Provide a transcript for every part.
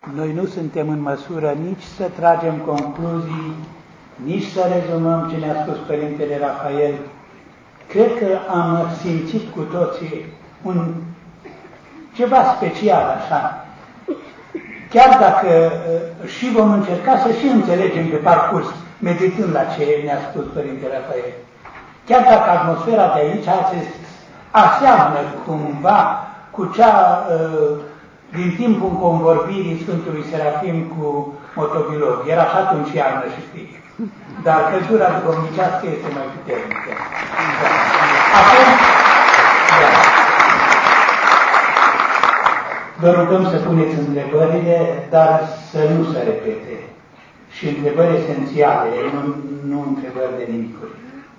Noi nu suntem în măsură nici să tragem concluzii, nici să rezumăm ce ne-a spus Părintele Rafael. Cred că am simțit cu toții ceva special așa. Chiar dacă și vom încerca să și înțelegem pe parcurs, meditând la ce ne-a spus Părintele Rafael. Chiar dacă atmosfera de aici aseamănă cumva cu cea din timpul convorbirii Sfântului Serafim cu Motovilov. Era și atunci iarnă și frig. Dar căldura duhovnicească este mai puternică. Acum, vă rugăm să puneți întrebările, dar să nu se repete. Și întrebări esențiale, nu întrebări de nimicuri.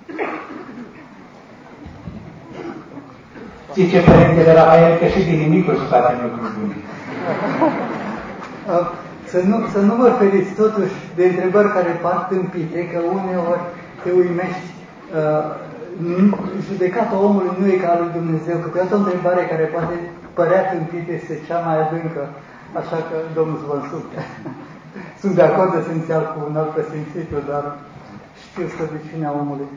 Zice Părintele Rafael că și din nimicuri se face lucruri bune. Să nu vă feriți totuși de întrebări care par tâmpite, că uneori te uimești. Judecata omului nu e ca a lui Dumnezeu, că câteodată o întrebare care poate părea tâmpită este cea mai adâncă, așa că Domnul să vă însufle. Sunt de acord esențial cu un alt presimțitul, dar știu slăbiciunea omului.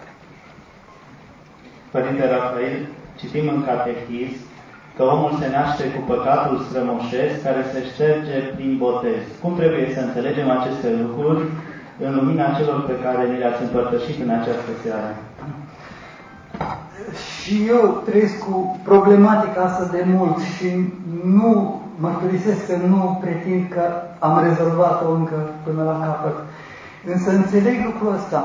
Părinte Rafael, citim în catechism că omul se naște cu păcatul strămoșesc care se șterge prin botez. Cum trebuie să înțelegem aceste lucruri în lumina celor pe care ni le-ați împărtășit în această seară? Și eu trăiesc cu problematica asta de mult și nu mărturisesc că nu pretind că am rezolvat-o încă până la capăt. Însă înțeleg lucrul ăsta.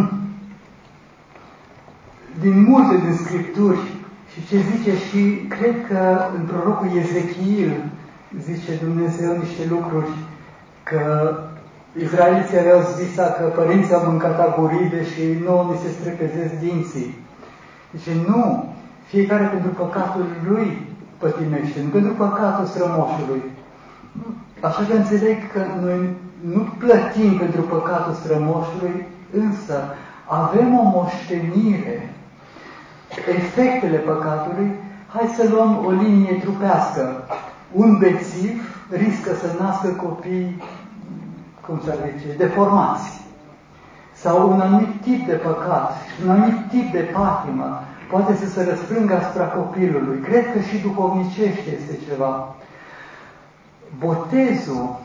Din multe din Scripturi și ce zice și cred că în prorocul Ezechiel zice Dumnezeu niște lucruri, că izraeliții aveau zis că părinții au mâncat aguride și nouă ni se străpezesc dinții. Zice, nu, fiecare pentru păcatul lui pătimește, nu pentru păcatul strămoșului. Așa că înțeleg că noi nu plătim pentru păcatul strămoșului, însă avem o moștenire, efectele păcatului. Hai să luăm o linie trupească. Un bețiv riscă să nască copii, cum să zice, deformați. Sau un anumit tip de păcat, un anumit tip de patimă poate să se răsprângă asupra copilului. Cred că și duhovnicește este ceva. Botezul,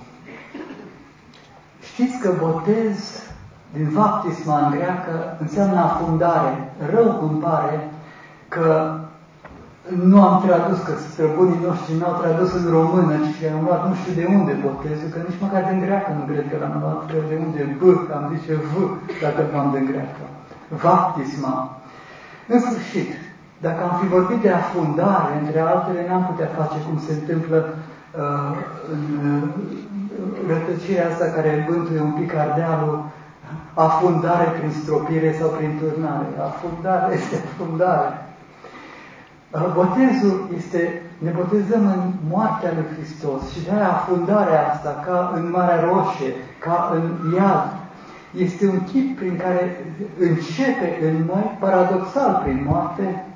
știți că botez din baptisma în greacă înseamnă afundare. Rău îmi pare că nu am tradus, că străbunii noștri n-au tradus în română, ci am luat nu știu de unde botezul, că nici măcar din greacă nu cred că l-am luat, că de unde B, am zice V, dacă luam din greacă. Baptisma. În sfârșit, dacă am fi vorbit de afundare, între altele, n-am putea face cum se întâmplă în rătăcirea asta care bântuie un pic Ardealul, afundare prin stropire sau prin turnare. Afundare este afundare. Botezul este, ne botezăm în moartea lui Hristos și de-aia afundarea asta, ca în Marea Roșie, ca în iad, este un chip prin care începe în noi, paradoxal prin moarte,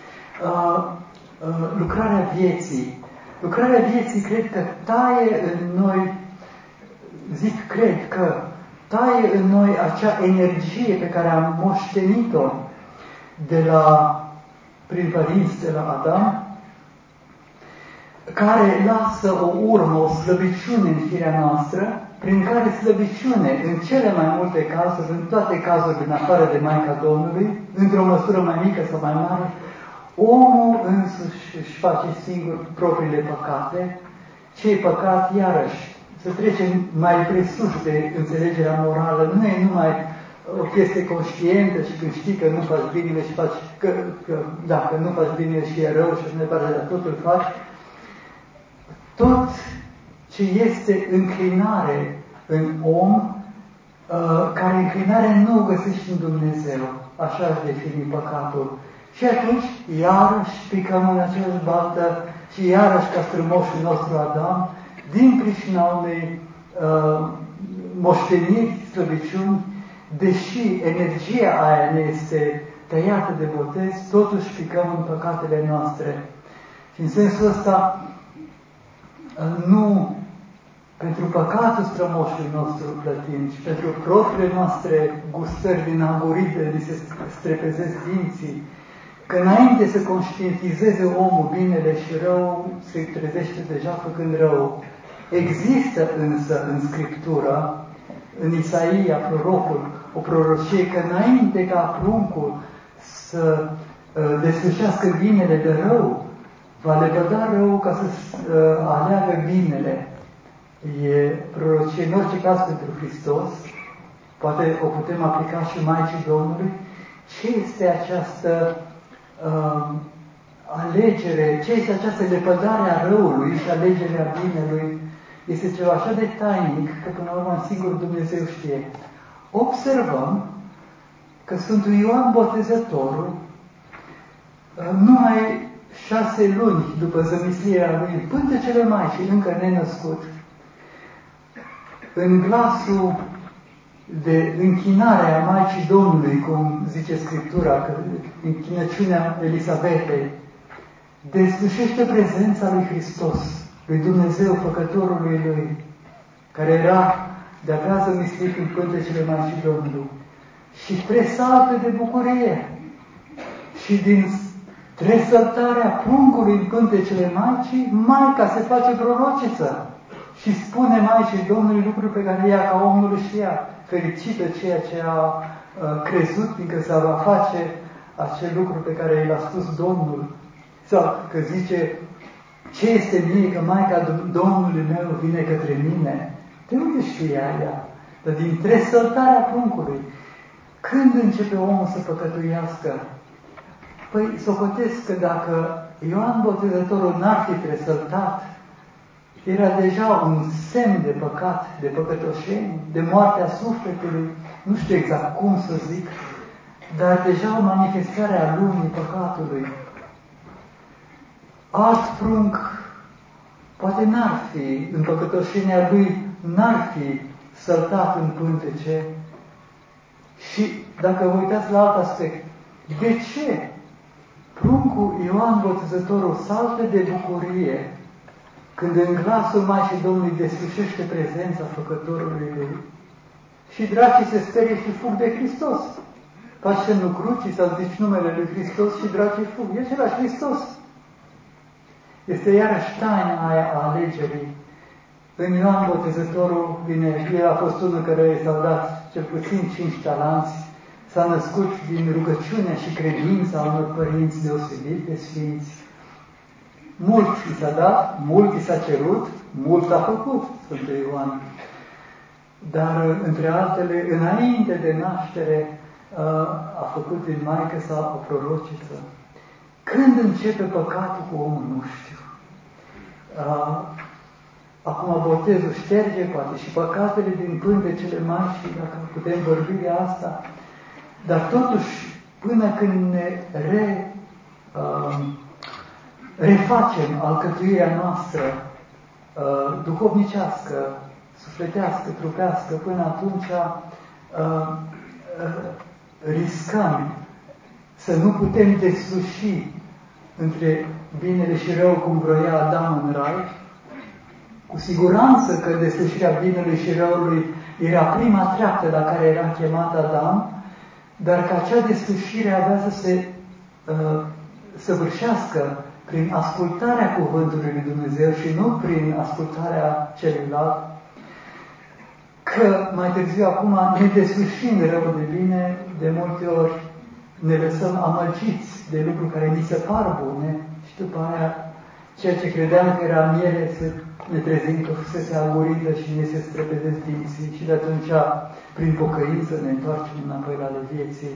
lucrarea vieții. Lucrarea vieții cred că taie în noi, cred că taie în noi acea energie pe care am moștenit-o prin părinți de la Adam, care lasă o urmă, o slăbiciune în firea noastră, prin care slăbiciune, în cele mai multe cazuri, în toate cazurile în afară de Maica Domnului, într-o măsură mai mică sau mai mare, omul însuși își face singur propriile păcate. Ce-i păcat, iarăși, să trecem mai presus de înțelegerea morală, nu e numai o chestie conștientă și când știi că nu faci binele și faci, că dacă nu faci binele și e rău și nu ne pare, dar totul faci. Tot ce este înclinare în om, care înclinare nu o găsești în Dumnezeu, așa aș defini păcatul. Și atunci, iarăși picăm în aceeași baltă și iarăși ca strămoșul nostru Adam, din pricina unei moșteniri, slăbiciuni, deși energia aia ne este tăiată de botez, totuși picăm în păcatele noastre. Și în sensul ăsta, nu pentru păcatul strămoșului nostru plătim și pentru propriile noastre gustări din angurite, li se strepezesc dinții, că înainte să conștientizeze omul binele și rău, se trezește deja făcând rău. Există însă în Scriptură, în Isaia, prorocul, o prorocie că înainte ca pruncul să deslușească binele de rău, va lepăda rău ca să aleagă binele. E prorocie în orice caz pentru Hristos, poate o putem aplica și Maicii Domnului. Ce este această alegere, ce este această lepădare a răului și alegerea binelui? Este ceva așa de tainic că până la urmă singur Dumnezeu știe. Observăm că Sfântul Ioan Botezătorul, numai 6 luni după zămislirea lui, în pântecele Maicii, încă nenăscut, în glasul de închinare a Maicii Domnului, cum zice Scriptura, că închinăciunea Elisabetei, deslușește prezența lui Hristos, lui Dumnezeu, Făcătorului Lui, care era de-abia zămislit în pântecele Maicii Domnului. Și tresaltă de bucurie. Și din tresăltarea pruncului în pântecele Maicii, Maica se face prorociță și spune Maicii Domnului lucruri pe care ea ca om nu le știa. Fericită ceea ce a crezut, fiindcă se va face acel lucru pe care i l-a spus Domnul. Sau că zice, ce este mie că Maica Domnului meu vine către mine? De unde știa ea? Dar din tresăltarea pruncului. Când începe omul să păcătuiască? Păi, socotesc că dacă Ioan Botezătorul n-ar fi tresăltat, era deja un semn de păcat, de păcătoșenie, de moartea sufletului, nu știu exact cum să zic, dar deja o manifestare a lumii păcatului. Alt prunc, poate n-ar fi, în păcătoșenia lui, n-ar fi săltat în pântece. Și dacă vă uitați la alt aspect, de ce pruncul Ioan Botezătorul saltă de bucurie când în glasul Maicii Domnului deslușește prezența Făcătorului Lui și dracii se sperie și fug de Hristos? Faci semnul crucii sau zici numele Lui Hristos și dracii fug. E același Hristos. Este iarăși taina aia a alegerii. În Ioan Botezătorul, bine, el a fost unul care s-au dat cel puțin 5 talanți, s-a născut din rugăciunea și credința unor părinți deosebit de sfinți. Mult i s-a dat, mult i s-a cerut, mult a făcut Sfântul Ioan. Dar, între altele, înainte de naștere, a făcut din maică sa o prorociță. Când începe păcatul cu omul, nu știu. Acum botezul șterge, poate, și păcatele din pântecele Maicii, dacă putem vorbi de asta. Dar totuși, până când ne refacem alcătuirea noastră duhovnicească, sufletească, trupească, până atunci riscăm să nu putem desluși între binele și rău cum vroia Adam în rai. Cu siguranță că deslușirea binelui și răului era prima treaptă la care era chemat Adam, dar că acea deslușire avea să se săvârșească prin ascultarea cuvântului lui Dumnezeu și nu prin ascultarea celuilalt, că mai târziu acum, ne deslușind rău de bine, de multe ori ne lăsăm amăgiți de lucruri care ni se par bune și după aia ceea ce credeam că era miere ne trezim că fusese aurită și ne se strepezesc dinții și de atunci, prin pocăință, ne întoarcem înapoi la ale vieții.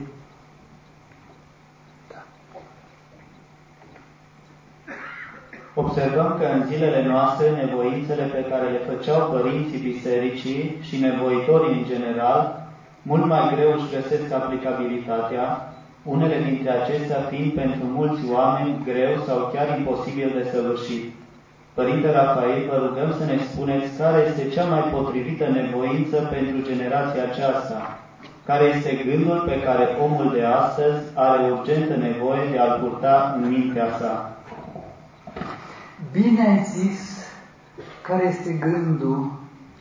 Observăm că în zilele noastre nevoințele pe care le făceau părinții bisericii și nevoitorii în general, mult mai greu își găsesc aplicabilitatea, unele dintre acestea fiind pentru mulți oameni greu sau chiar imposibil de săvârșit. Părinte Rafael, vă rugăm să ne spuneți care este cea mai potrivită nevoință pentru generația aceasta, care este gândul pe care omul de astăzi are urgentă nevoie de a-l purta în mintea sa. Bine ai zis care este gândul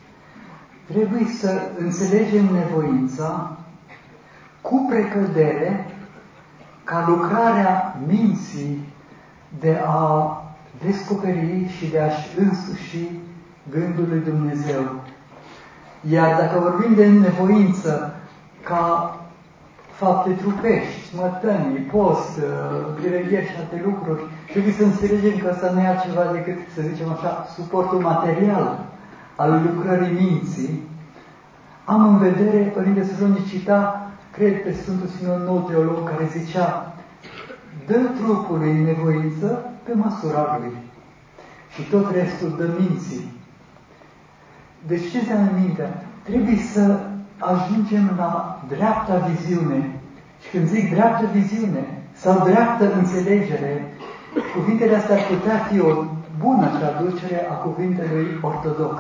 trebuie să înțelegem nevoința cu precădere ca lucrarea minții de a descoperi și de a-și însuși gândul lui Dumnezeu. Iar dacă vorbim de nevoință ca fapte trupești, smătănii, post, gregheri și alte lucruri, trebuie să înțelegem că ăsta nu e altceva decât, să zicem așa, suportul material al lucrării minții. Am în vedere, Părinte Sfânt cita, cred pe Sfântul Simeon, nou teolog, care zicea: dă trupului nevoință pe măsura lui și tot restul dă minții. Deci ce înseamnă mintea? Trebuie să ajungem la dreapta viziune. Și când zic dreaptă viziune sau dreaptă înțelegere, cuvintele astea ar putea fi o bună traducere a cuvintelui ortodox.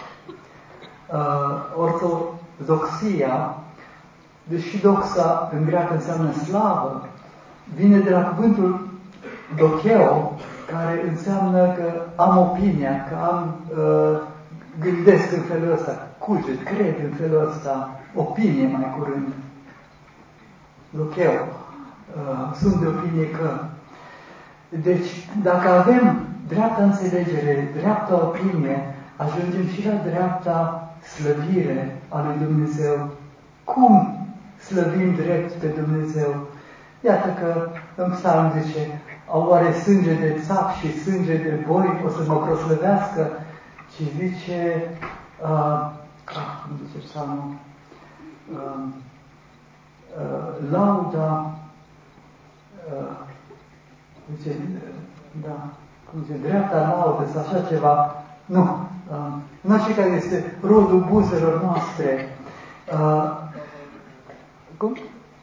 Ortodoxia, deși doxa în greacă înseamnă slavă, vine de la cuvântul docheo, care înseamnă că am opinia, că am, gândesc în felul ăsta, cuget, cred în felul ăsta, opinie mai curând. Docheo, sunt de opinie că. Deci, dacă avem dreapta înțelegere, dreapta opinie, ajungem și la dreapta slăvire a lui Dumnezeu. Cum slăvim drept pe Dumnezeu? Iată că în psalm zice: oare sânge de țap și sânge de boi o să mă proslăvească? Și zice, cum zice psalmul, lauda, zice, da, cum zice, dreapta laudă sau așa ceva. Nu, în orice care este rodul buzelor noastre. Cum?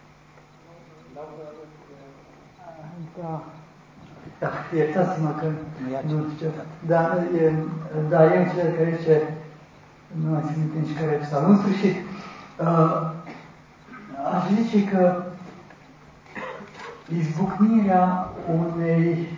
Da, iertați-mă că nu știu. Da, e un cel care zice, nu mai țin minte nici care e psalmul. În sfârșit, aș zice că izbucnirea unei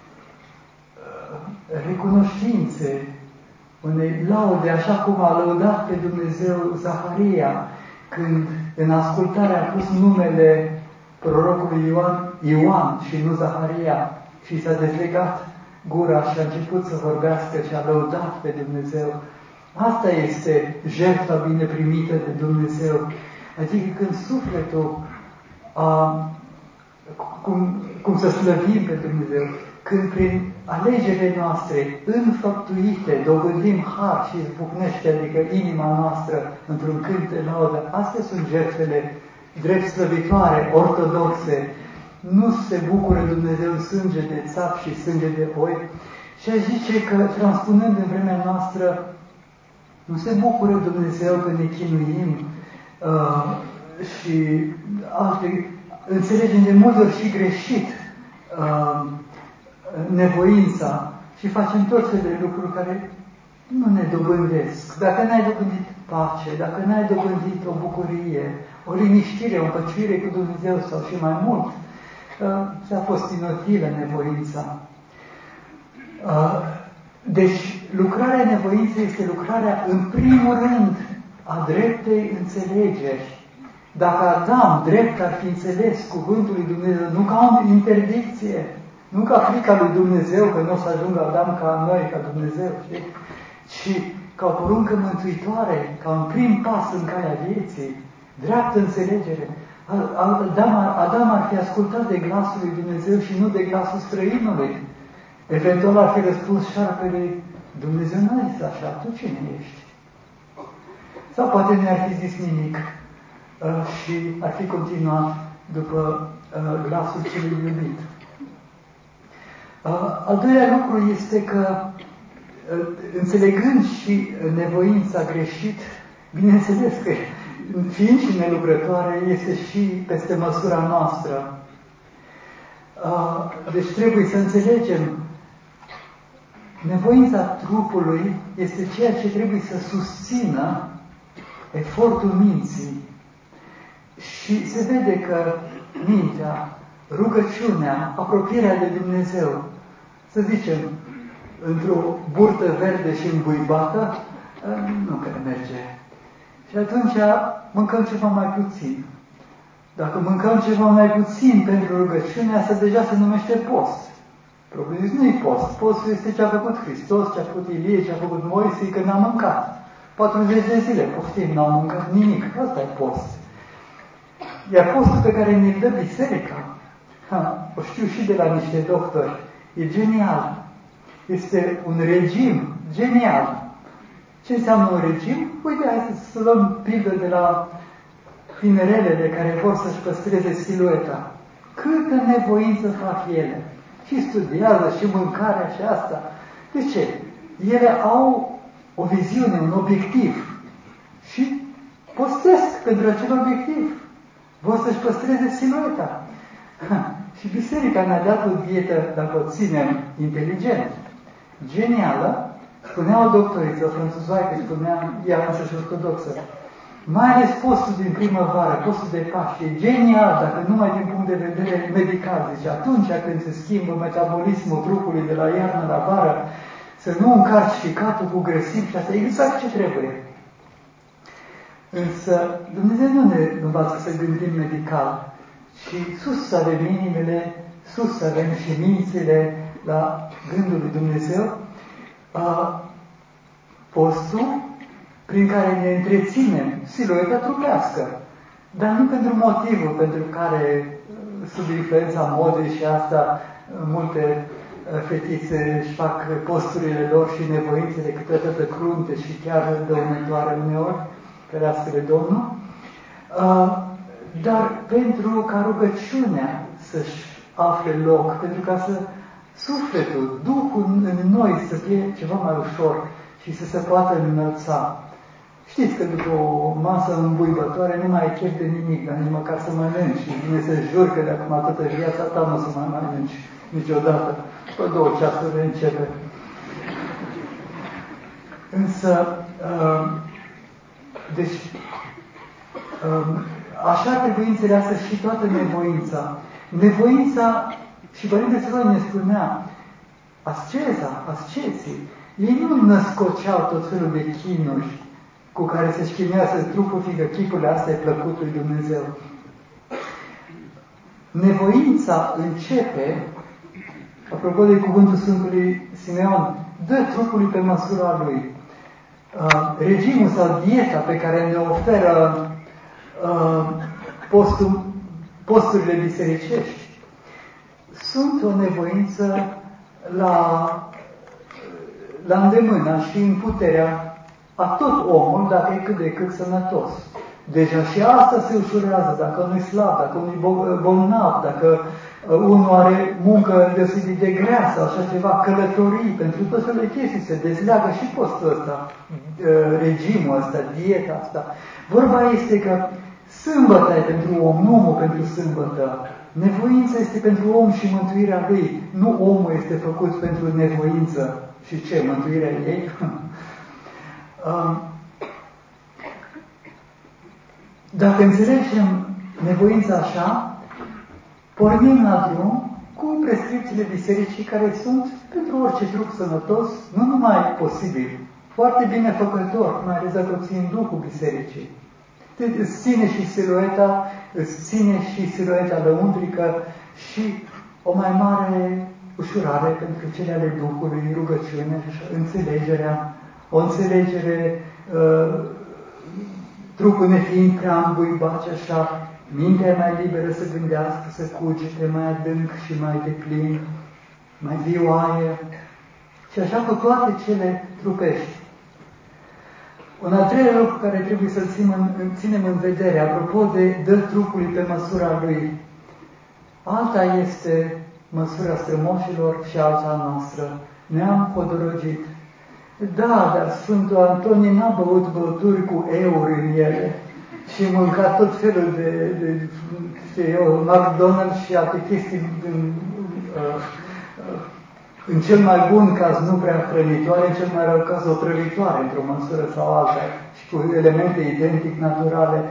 recunoștințe, unei laude, așa cum a lăudat pe Dumnezeu Zaharia, când în ascultare a pus numele prorocului Ioan și nu Zaharia, și s-a dezlegat gura și a început să vorbească și a lăudat pe Dumnezeu. Asta este jertfa bine primită de Dumnezeu. Adică când sufletul, cum să slăvim pe Dumnezeu, când prin alegerile noastre înfăptuite dobândim har și izbucnește, adică inima noastră într-un cânt de laudă, astea sunt jertfele drept slăvitoare, ortodoxe. Nu se bucură Dumnezeu sânge de țap și sânge de oi. Și aș zice că, transpunând în vremea noastră, nu se bucură Dumnezeu că ne chinuim și înțelegem de multe ori și greșit nevoința și facem tot felul de lucruri care nu ne dobândesc. Dacă n-ai dobândit pace, dacă n-ai dobândit o bucurie, o liniștire, o împăciuire cu Dumnezeu sau și mai mult, ți-a fost inutilă nevoința. Deci, lucrarea nevoinței este lucrarea, în primul rând, a dreptei înțelegeri. Dacă Adam drept ar fi înțeles cuvântul lui Dumnezeu, nu ca o interdicție, nu ca frica lui Dumnezeu, că nu o să ajungă Adam ca noi, ca Dumnezeu, știi? Ci ca o poruncă mântuitoare, ca un prim pas în calea vieții, dreaptă înțelegere. Adam ar fi ascultat de glasul lui Dumnezeu și nu de glasul străinului. Eventual ar fi răspuns șarpele: Dumnezeu n-a zis așa, tu cine ești? Sau poate nu ar fi zis nimic și ar fi continuat după glasul celui iubit. Al doilea lucru este că, înțelegând și nevoința greșit, bineînțeles că fiind și nelucrătoare, este și peste măsura noastră. Deci trebuie să înțelegem, nevoința trupului este ceea ce trebuie să susțină efortul minții. Și se vede că mintea, rugăciunea, apropierea de Dumnezeu, să zicem, într-o burtă verde și îmbuibată, nu prea merge. Și atunci mâncăm ceva mai puțin. Dacă mâncăm ceva mai puțin pentru rugăciunea asta, deja se numește post. Propriu zis, nu-i post. Postul este ce a făcut Hristos, ce a făcut Ilie, ce a făcut Moise, că n-a mâncat. 40 de zile, poftim, n-au mâncat nimic. Asta e post. Iar postul pe care ne-l dă biserica, o știu și de la niște doctori, e genial. Este un regim genial. Ce înseamnă un regim? Uite, hai să luăm pildă de la tinerelele care vor să-și păstreze silueta. Câtă nevoință fac ele. Și studiază, și mâncarea, și asta. De ce? Ele au o viziune, un obiectiv. Și postesc pentru acel obiectiv. Vor să-și păstreze silueta. Și biserica ne-a dat o dietă, dacă o ținem inteligent, genială. Spunea o doctoriță, o franțuzoaică, spunea ea însăși ortodoxă, mai ales postul din primăvară, postul de Paște, e genial, dacă numai din punct de vedere medical. Deci atunci când se schimbă metabolismul trupului de la iarnă la vară, să nu încarci ficatul cu grăsimi și asta e exact ce trebuie. Însă Dumnezeu nu ne învață să gândim medical, ci sus să avem inimile, sus să avem și mințile la gândul lui Dumnezeu. Postul prin care ne întreținem silueta trupească, dar nu pentru motivul pentru care, sub influența modei și asta, multe fetițe își fac posturile lor și nevoințele câteodată crunte și chiar dăunătoare uneori, ferească-le Domnul, dar pentru ca rugăciunea să-și afle loc, pentru ca să sufletul, Duhul în noi să fie ceva mai ușor și să se poată înălța. Știți că după o masă îmbuibătoare nu mai ai chef de nimic, dar nici măcar să mănânci. Și vine să jur că de acum toată viața ta nu o să mai mănânci niciodată. După 2 ceasuri începe. Însă, deci, așa trebuie înțeleasă și toată nevoința. Nevoința, și Părintele Sfânt ne spunea, asceții, ei nu născoceau tot felul de chinuri cu care se chinuiască trupul, fiindcă chipurile astea e plăcut lui Dumnezeu. Nevoința începe, apropo de cuvântul Sfântului Simeon, dă trupului pe măsura lui. Regimul sau dieta pe care ne oferă posturile bisericești sunt o nevoință la îndemâna și în puterea a tot omul, dacă e cât de cât sănătos. Deja și asta se ușurează, dacă nu-i slab, dacă nu-i bolnav, dacă unul are muncă deosebit de grea sau așa ceva, călătorii, pentru tot felul de chestii, se dezleagă și postul ăsta, regimul ăsta, dieta asta. Vorba este că sâmbătă e pentru om, nu omul pentru sâmbătă. Nevoința este pentru om și mântuirea lui. Nu omul este făcut pentru nevoință. Și ce? Mântuirea ei? Dacă înțelegem nevoința așa, pornim la drum cu prescripțiile bisericii care sunt pentru orice trup sănătos, nu numai posibil, foarte bine făcător, mai ales dacă țin Duhul bisericii. Îți ține și silueta, îți ține și silueta lăuntrică și o mai mare ușurare pentru cele ale Duhului, rugăciunea, înțelegerea, o înțelegere, trupul nefiind prea îmbuibat și așa, mintea mai liberă să gândească, să cugete mai adânc și mai deplin, mai vioaie, și așa cu toate cele trupești. Un al treilea lucru care trebuie să-l ținem în vedere, apropo de dă trupului pe măsura lui, alta este măsura strămoșilor și alta a noastră. Ne-am hodorogit. Da, dar Sfântul Antonie n-a băut băuturi cu euri în ele și mânca tot felul de McDonald's și alte chestii în cel mai bun caz nu prea hrănitoare, în cel mai rău caz otrăvitoare, într-o măsură sau alta, și cu elemente identic naturale.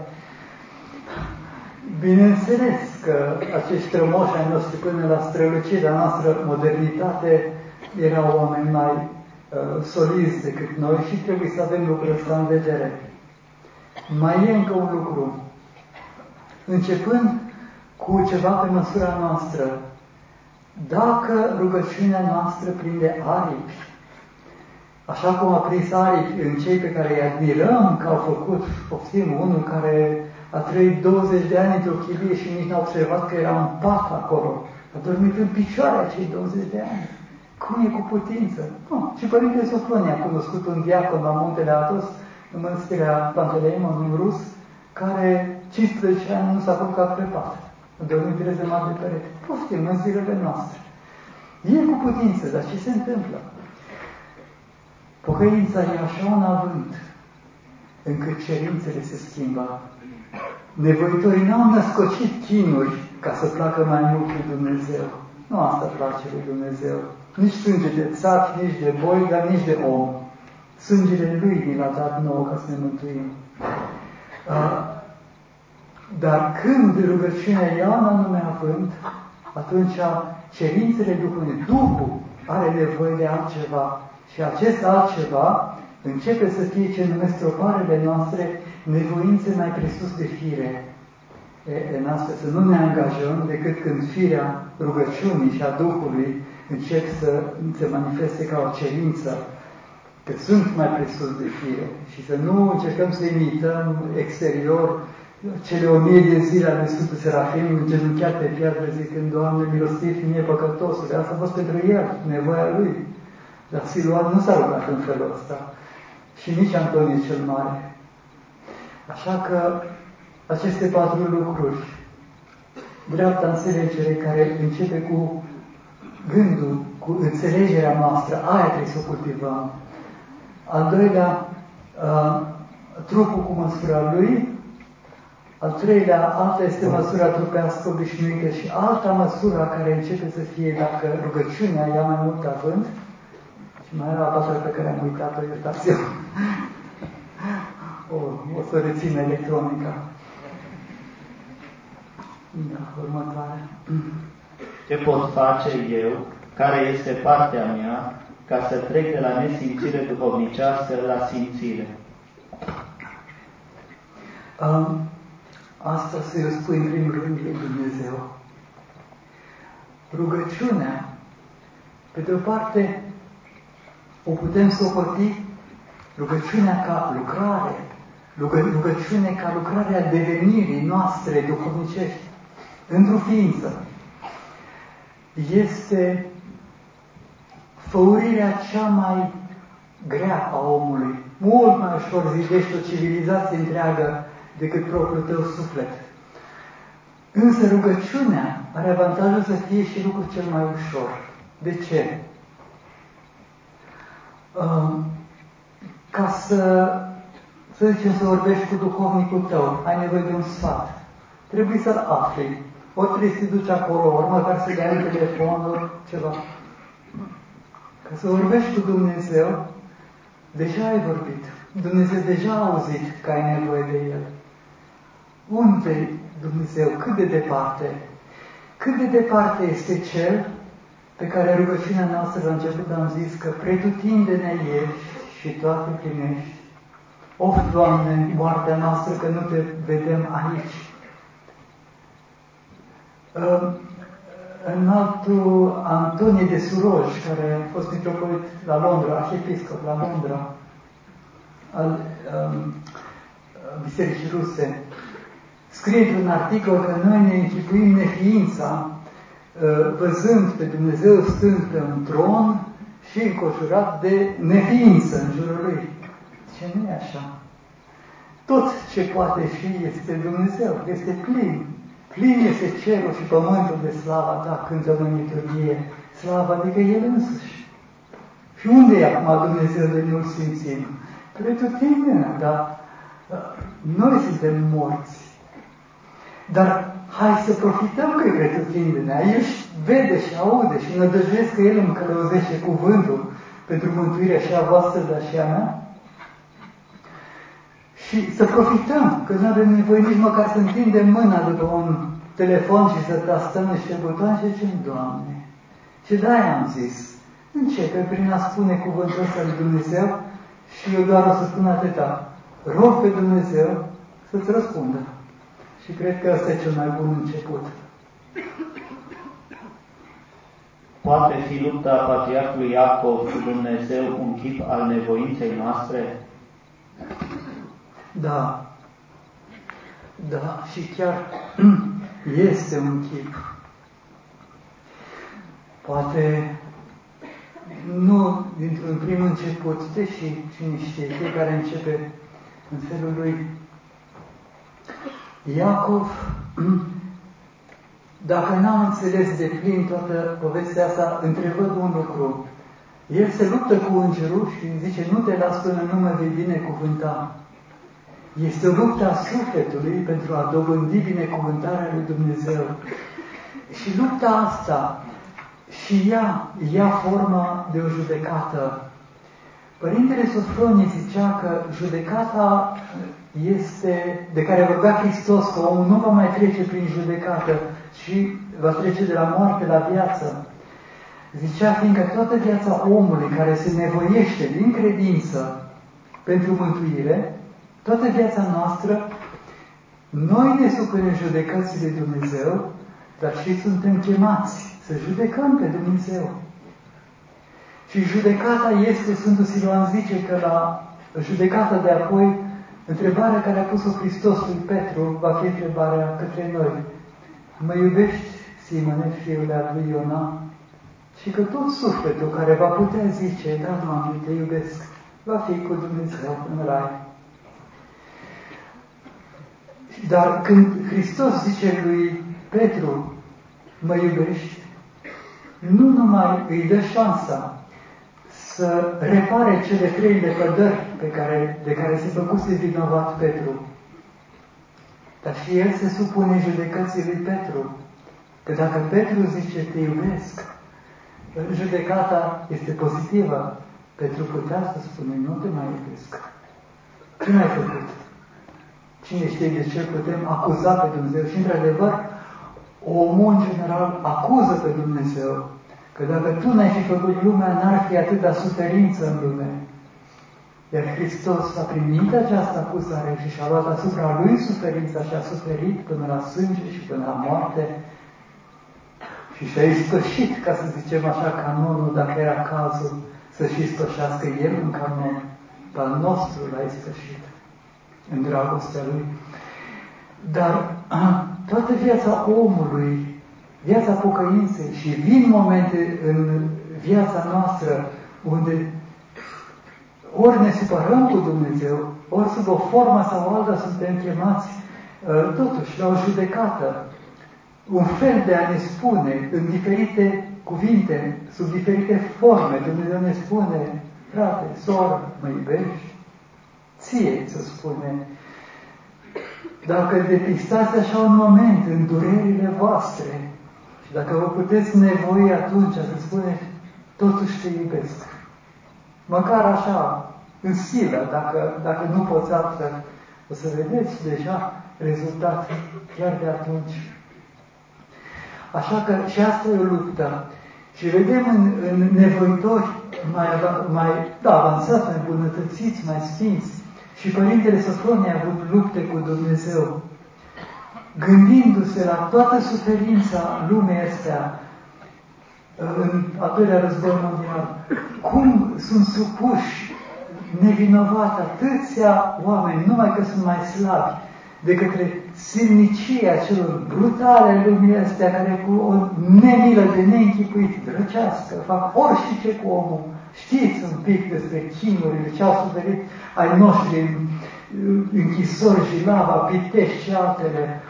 Bineînțeles că acești strămoși ai noștri până la strălucirea noastră modernitate erau oameni mai solizi decât noi și trebuie să avem lucrul ăsta în vedere. mai e încă un lucru. Începând cu ceva pe măsura noastră, dacă rugăciunea noastră prinde aripi, așa cum a prins aripi în cei pe care îi admirăm că au făcut, poftim, unul care a trăit 20 de ani într-o chilie și nici n-a observat că era un pat acolo, a dormit în picioare acei 20 de ani. Cum e cu putință? Și Părintele Sofronie a cunoscut un diacon la Muntele Athos, în mănăstirea Panteleimon, un rus, care 15 ani nu s-a culcat pe pat. A dormit rezemat de perete. Poftim, în zilele noastre. E cu putință, dar ce se întâmplă? Pocăința e așa un avânt încât cerințele se schimbă. Nevoitorii n-au născocit chinuri ca să placă mai mult lui Dumnezeu. Nu asta place lui Dumnezeu. Nici sânge de țap, nici de boi, dar nici de om. Sângele Lui ni l-a dat nouă ca să ne mântuim. Dar când rugăciunea ia un anume avânt, atunci cerințele Duhului, Duhul are nevoie de altceva. Și acest altceva începe să fie ce numesc troparele noastre, nevoințe mai presus de fire. În asta să nu ne angajăm decât când firea rugăciunii și a Duhului încep să se manifeste ca o cerință, că sunt mai presus de fire, și să nu încercăm să imităm exterior cele 1000 de zile ale Sfântul Serafim genunchiat pe piatră zicând: Doamne, milostiv mie păcătosule. Asta a fost pentru el, nevoia lui. Dar Siluan nu s-a rugat în felul ăsta. Și nici Antonie cel Mare. Așa că aceste 4 lucruri, dreapta înțelegere care începe cu gândul, cu înțelegerea noastră, aia trebuie să o cultivăm. Al doilea, trupul cu măsura lui. Al treilea, alta este măsura trupească obișnuită și alta măsura care începe să fie dacă rugăciunea ia mai mult avânt. Și mai era a patra pe care am uitat-o, iertați-o. O să rețin electronica. Da, următoarea. Ce pot face eu, care este partea mea, ca să trec de la nesimțire duhovnicească la simțire? Asta să-i răspui în primul rând lui Dumnezeu. Rugăciunea, pe de o parte, o putem socoti rugăciunea ca lucrare, rugăciune ca lucrarea devenirii noastre duhovnicești, într-o ființă. Este făurirea cea mai grea a omului. Mult mai ușor zidești o civilizație întreagă decât propriul tău suflet. Însă rugăciunea are avantajul să fie și lucrul cel mai ușor. De ce? Ca să zicem, să vorbești cu duhovnicul tău, ai nevoie de un sfat. Trebuie să-l afli. Ori trebuie să te duci acolo, ori măcar să dai un telefon, ori ceva. Ca să vorbești cu Dumnezeu, deja ai vorbit. Dumnezeu deja a auzit că ai nevoie de El. Unde Dumnezeu? Cât de departe? Cât de departe este Cel pe care rugăciunea noastră la început am zis că pretutindene ești și toate primești. Of, Doamne, moartea noastră că nu Te vedem aici. În altul Antonie de Suroj, care a fost mitropolit la Londra, arhiepiscop la Londra, al Bisericii Ruse, scrie într-un articol că noi ne închipuim neființa văzând pe Dumnezeu stând pe un tron și înconjurat de neființă în jurul Lui. Ce nu e așa? Tot ce poate fi este Dumnezeu, este plin. Plin este cerul și pământul de slava ta, cântăm în liturghie. Slava adică El însuși. Și unde e acum Dumnezeu de nu-L simțim? Pretutindene, dar noi suntem morți. Dar hai să profităm că e pretutindene. Aici vede și aude și nădăjduiesc că El îmi călăuzește cuvântul pentru mântuirea și a voastră, dar și a mea. Și să profităm, că nu avem nevoie nici măcar să întindem mâna după un telefon și să tastăm niște butoane și zicem: Doamne, ce de-aia am zis? Începe prin a spune cuvântul ăsta lui Dumnezeu și eu doar o să spun atâta. Rog pe Dumnezeu să-ți răspundă. Și cred că ăsta e cel mai bun început. Poate fi lupta patriarhului Iacov cu Dumnezeu un chip al nevoinței noastre? Da. Da, și chiar este un chip. Poate nu dintr-un prim început, deși cine știe, fiecare începe în felul lui. Iacov, dacă n-am înțeles de plin toată povestea asta, întrevăd un lucru. El se luptă cu îngerul și zice, nu te las până nu mă vei binecuvânta. Este o luptă a sufletului pentru a dobândi binecuvântarea lui Dumnezeu. Și lupta asta și ea ia forma de o judecată. Părintele Sofronie zicea că judecata este, de care vorbea Hristos, că omul nu va mai trece prin judecată, ci va trece de la moarte la viață. Zicea, fiindcă toată viața omului care se nevoiește din credință pentru mântuire, toată viața noastră, noi ne supunem judecății lui Dumnezeu, dar și suntem chemați să judecăm pe Dumnezeu. Și judecata este, Sfântul Siluan zice că la judecata de apoi, întrebarea care a pus-o Hristos lui Petru va fi întrebarea către noi. Mă iubești, Simone, fiule al lui Iona? Și că tot sufletul care va putea zice, da, Doamne, te iubesc, va fi cu Dumnezeu în rai. Dar când Hristos zice lui Petru, mă iubești, nu numai îi dă șansa să repare cele 3 lepădări de care se făcuse vinovat Petru, dar și el se supune judecății lui Petru. Că dacă Petru zice, te iubesc, judecata este pozitivă. Petru putea să spune, nu te mai iubesc. Ce n-ai făcut? Cine știe de ce putem acuza pe Dumnezeu? Și într-adevăr, omul în general acuză pe Dumnezeu. Că dacă tu n-ai fi făcut lumea, n-ar fi atâta suferință în lume. Iar Hristos a primit această acuzare și și-a luat asupra lui suferința și a suferit până la sânge și până la moarte. Și și-a ispășit, ca să zicem așa, canonul, dacă era cazul, să-și ispășească el un canon. Pe al nostru l-a ispășit în dragostea lui. Dar toată viața omului, viața pocăinței, și vin momente în viața noastră unde ori ne supărăm cu Dumnezeu, ori sub o formă sau alta suntem chemați totuși la o judecată. Un fel de a ne spune în diferite cuvinte, sub diferite forme, Dumnezeu ne spune, frate, soră, mă iubești? Ție să spune. Dacă depistați așa un moment în durerile voastre și dacă vă puteți nevoi atunci să spuneți, totuși te iubesc. Măcar așa, în silă, dacă nu poți altfel, o să vedeți deja rezultatul chiar de atunci. Așa că și asta e o luptă. Și vedem în nevoitori mai avansați, mai îmbunătățiți, mai sfinți. Și Părintele Sofronie a avut lupte cu Dumnezeu, gândindu-se la toată suferința lumii astea în al doilea război mondial. Cum sunt supuși nevinovat atâția oameni, numai că sunt mai slabi, de către silnicia celor brutale lumii astea, care cu o nemilă de neînchipuit drăcească, fac orice cu omul. Știți un pic despre chinurile ce au suferit ai noștri în închisori, Jilava, Pitești și altele.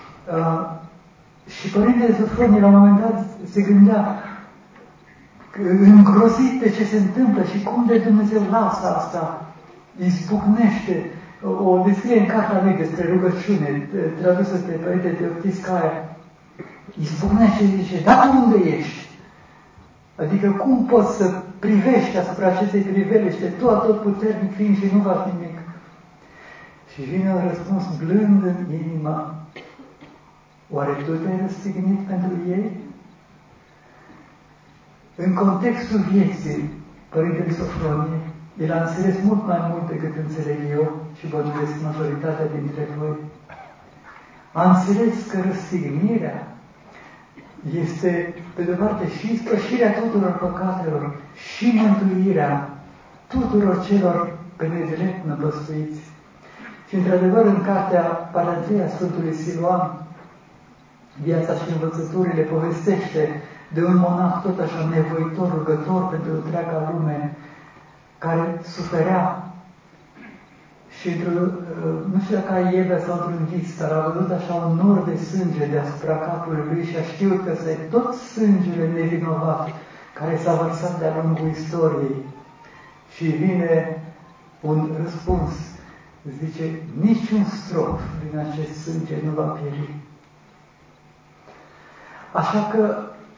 Și Părintele Sofronie la un moment dat se gândea îngrozit de ce se întâmplă și cum de Dumnezeu lasă asta, izbucnește. O descrie în cartea lui despre rugăciune, tradusă de Părintele Teoftiscaia. Izbucnește și zice, dar tu unde ești? Adică cum poți să privești asupra acestei priveliște, tu atotputernic fiind și nu va fi nimic? Și vine un răspuns blând în inima. Oare tu te-ai răstignit pentru ei? În contextul vieții, Părintele Sofronie El a înțeles mult mai mult decât înțeleg eu și bănuiesc majoritatea dintre voi. A înțeles că răstignirea este, pe de-o parte, și spășirea tuturor păcatelor și mântuirea tuturor celor pe nedrept năpăstuiți. Și, într-adevăr, în cartea Paranteia Sfântului Siluan, Viața și învățăturile povestește de un monah tot așa nevoitor, rugător pentru întreaga lume, care suferea și nu știu dacă a Ievea sau într-un vis, dar a văzut așa un nor de sânge deasupra capului lui și a știut că este tot sângele nevinovat care s-a vărsat de-a lungul istoriei. Și vine un răspuns, zice, niciun strop din acest sânge nu va pieri. Așa că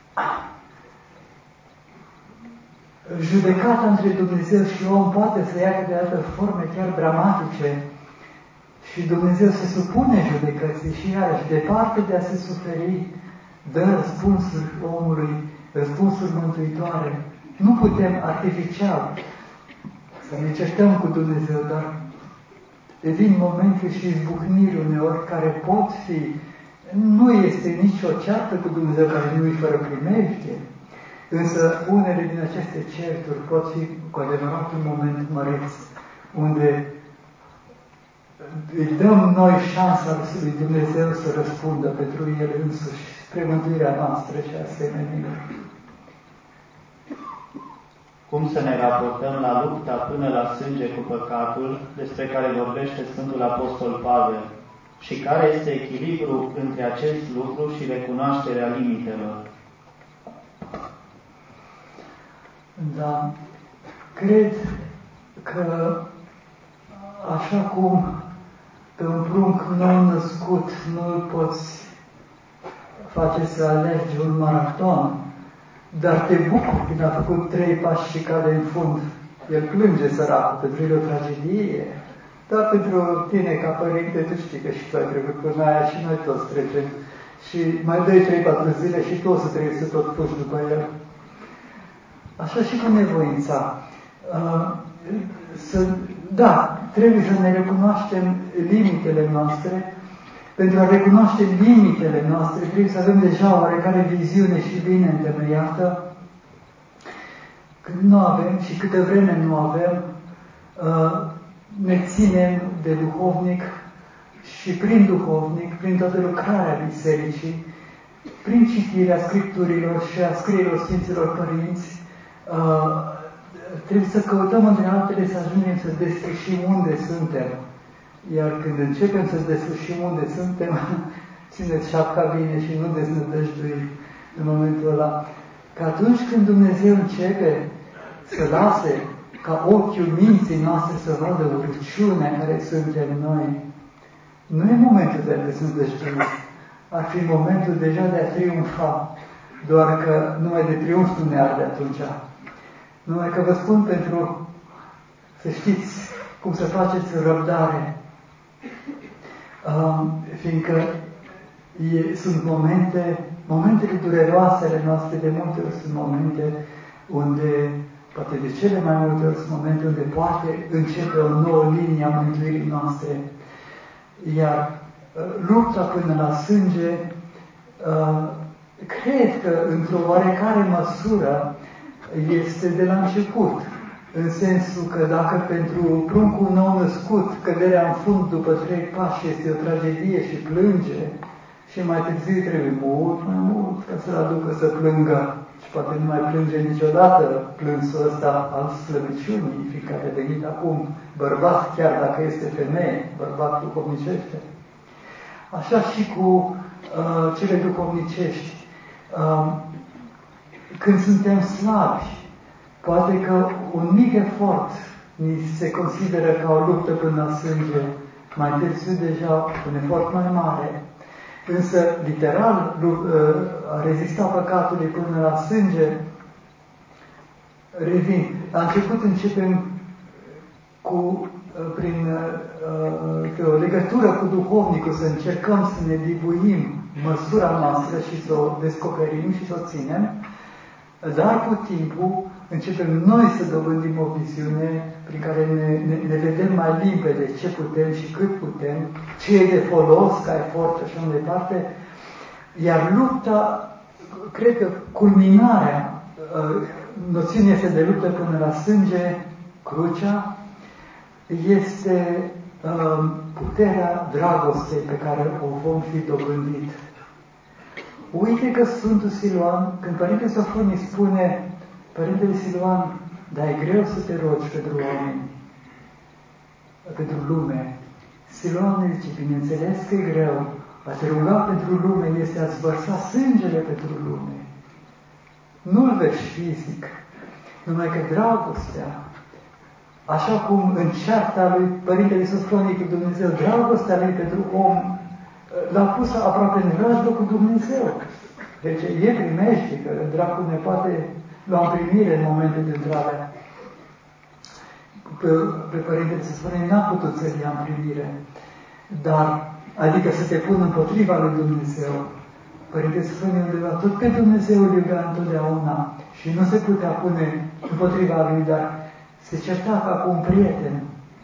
judecata între Dumnezeu și om poate să ia câteodată forme chiar dramatice și Dumnezeu se supune judecății și iarăși, departe de a se suferi, dă răspunsuri omului, răspunsuri mântuitoare. Nu putem artificial să ne certăm cu Dumnezeu, dar vin momente și izbucniri uneori care pot fi, nu este nicio ceartă cu Dumnezeu care nu-i fără primejdie, însă unele din aceste certuri pot fi cu adevărat un moment măreț, unde îi dăm noi șansa lui Dumnezeu să răspundă pentru El însuși, spre mântuirea noastră și a semenilor. Cum să ne raportăm la lupta până la sânge cu păcatul, despre care vorbește Sfântul Apostol Pavel, și care este echilibru între acest lucru și recunoașterea limitelor? Da, cred că așa cum pe un prunc nou născut nu îl poți face să alergi un maraton, dar te bucuri când a făcut 3 pași și cade în fund. El plânge, săracul, pentru el o tragedie, dar pentru tine ca părinte, tu știi că și tu ai trecut până aia și noi toți trecem. Și mai dai 3-4 zile și tu o să trebuie să tot puși după el. Așa și cu nevoința. Da, trebuie să ne recunoaștem limitele noastre. Pentru a recunoaște limitele noastre, trebuie să avem deja oarecare viziune și bine întemeiată. Când nu avem și câte vreme nu avem, ne ținem de duhovnic și prin duhovnic, prin toată lucrarea Bisericii, prin citirea Scripturilor și a scrierilor Sfinților Părinți, trebuie să căutăm între altele să ajungem să deslușim unde suntem. Iar când începem să deslușim unde suntem, țineți șapca bine și nu deznădăjdui în momentul ăla. Că atunci când Dumnezeu începe să lase ca ochiul minții noastre să vadă urăciunea care suntem noi, nu e momentul de a deznădăjdui. Ar fi momentul deja de a triumfa. Doar că numai de triumf nu ne arde atunci. Numai că vă spun pentru să știți cum să faceți răbdare. Fiindcă sunt momentele dureroase ale noastre, de multe ori sunt momente unde, poate de cele mai multe ori sunt momente unde poate începe o nouă linie a mântuirii noastre. Iar lupta până la sânge, cred că într-o oarecare măsură este de la început. În sensul că dacă pentru pruncul nou născut căderea în fund după 3 pași este o tragedie și plânge, și mai târziu trebuie mult mai mult ca să-l aducă să plângă. Și poate nu mai plânge niciodată plânsul ăsta al slăbiciunii, fiindcă a devenit acum bărbat, chiar dacă este femeie, bărbat duhovnicește. Așa și cu cele duhovnicești. Când suntem slabi, poate că un mic efort ni se consideră ca o luptă până la sânge, mai târziu deja un efort mai mare. Însă, literal, a rezista păcatului până la sânge, revin. La început începem prin o legătură cu duhovnicul, să încercăm să ne dibuim măsura noastră și să o descoperim și să o ținem, dar cu timpul începem noi să dobândim o viziune prin care ne vedem mai limpede ce putem și cât putem, ce e de folos ca efort și așa mai departe. Iar lupta, cred că culminarea noțiunii este de luptă până la sânge, crucea, este puterea dragostei pe care o vom fi dobândit. Uite că Sfântul Siluan, când Părintele Sofronie spune, Părintele Siluan, dar e greu să te rogi pentru oameni, pentru lume. Siluan zice, bineînțeles că e greu, a te ruga pentru lume este a-ți vărsa sângele pentru lume. Nu-l vezi fizic, numai că dragostea, așa cum în cearta lui Părintele Sofronie cu Dumnezeu, dragostea lui pentru om l-a pus aproape în vrajbă cu Dumnezeu. Deci e primește, că dracul ne poate lua în primire în momente de intrare. Pe Părintele Sofronie n-a putut să-l ia în primire, dar, adică să te pună împotriva lui Dumnezeu. Părintele Sofronie undeva tot pe Dumnezeu îl iubea întotdeauna și nu se putea pune împotriva lui, dar se certa ca cu un prieten.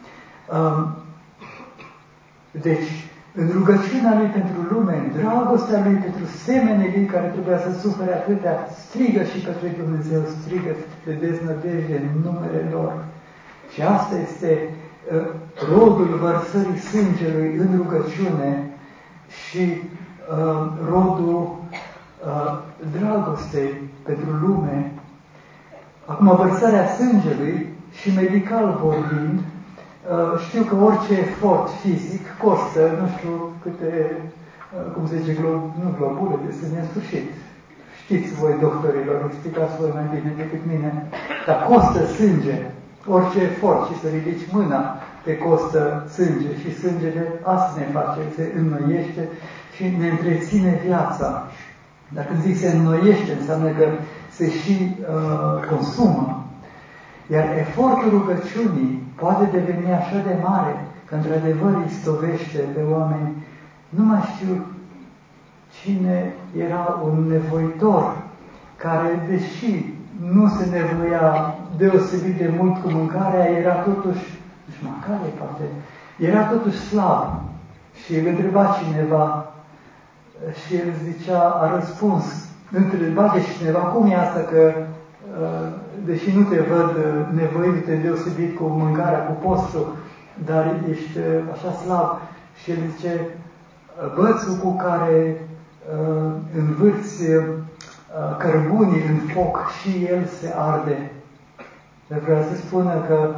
Deci, în rugăciunea lui pentru lume, în dragostea lui pentru semenii lui care trebuia să sufere atâtea, strigă și către Dumnezeu, strigă de deznădejde în numele lor. Și asta este rodul vărsării sângelui în rugăciune și rodul dragostei pentru lume. Acum, vărsarea sângelui și medical vorbind, știu că orice efort fizic costă, nu știu câte, cum se zice, globule de sânge în sfârșit. Știți voi, doctorilor, explicați voi mai bine decât mine, dar costă sânge. Orice efort și să ridici mâna te costă sânge și sângele asta ne face, se înnoiește și ne întreține viața. Dar când zic se înnoiește, înseamnă că se și consumă. Iar efortul rugăciunii poate deveni așa de mare că într-adevăr îi stovește pe oameni. Nu mai știu cine era un nevoitor care, deși nu se nevoia deosebit de mult cu mâncarea, era totuși, nu-și mâncare, poate, era totuși slab. Și îl întreba cineva și el zicea, a răspuns, întreba de cineva, cum e asta că deși nu te văd nevoindu-te deosebit cu mâncarea, cu postul, dar ești așa slab. Și el zice, bățul cu care învârți cărbunii în foc și el se arde. Vreau să spună că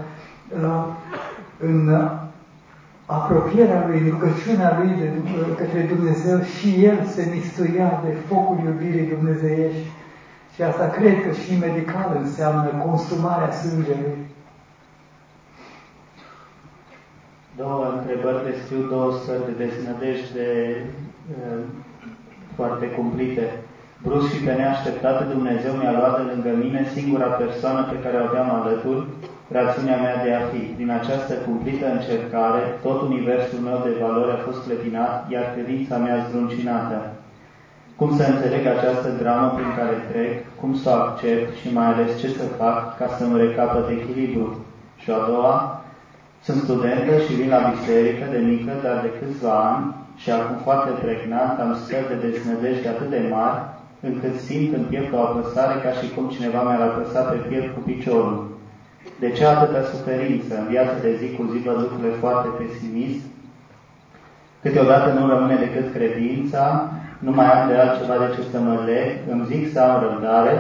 în apropierea lui, în rugăciunea lui către Dumnezeu și el se mistuia de focul iubirii dumnezeiești. Și asta cred că și medical înseamnă consumarea sângelui. Două întrebări descriu două stări de deznădejde foarte cumplite. Brusc și pe neașteptate, Dumnezeu mi-a luat de lângă mine singura persoană pe care o aveam alături, rațiunea mea de a fi. Prin această cumplită încercare, tot universul meu de valori a fost clătinat, iar credința mea zdruncinată. Cum să înțeleg această dramă prin care trec, cum să o accept și mai ales ce să fac ca să-mi recapăt echilibru? Și a doua, sunt studentă și vin la biserică de mică, dar de câțiva ani și acum foarte pregnant am stări de deznădejde atât de mari, încât simt în piept o apăsare ca și cum cineva mi-ar apăsa pe piept cu piciorul. De ce atâta suferință? În viața de zi cu zi văd lucrurile foarte pesimist. Câteodată nu rămâne decât credința, nu mai am de altceva de ce să mă leg, îmi zic să am răbdare,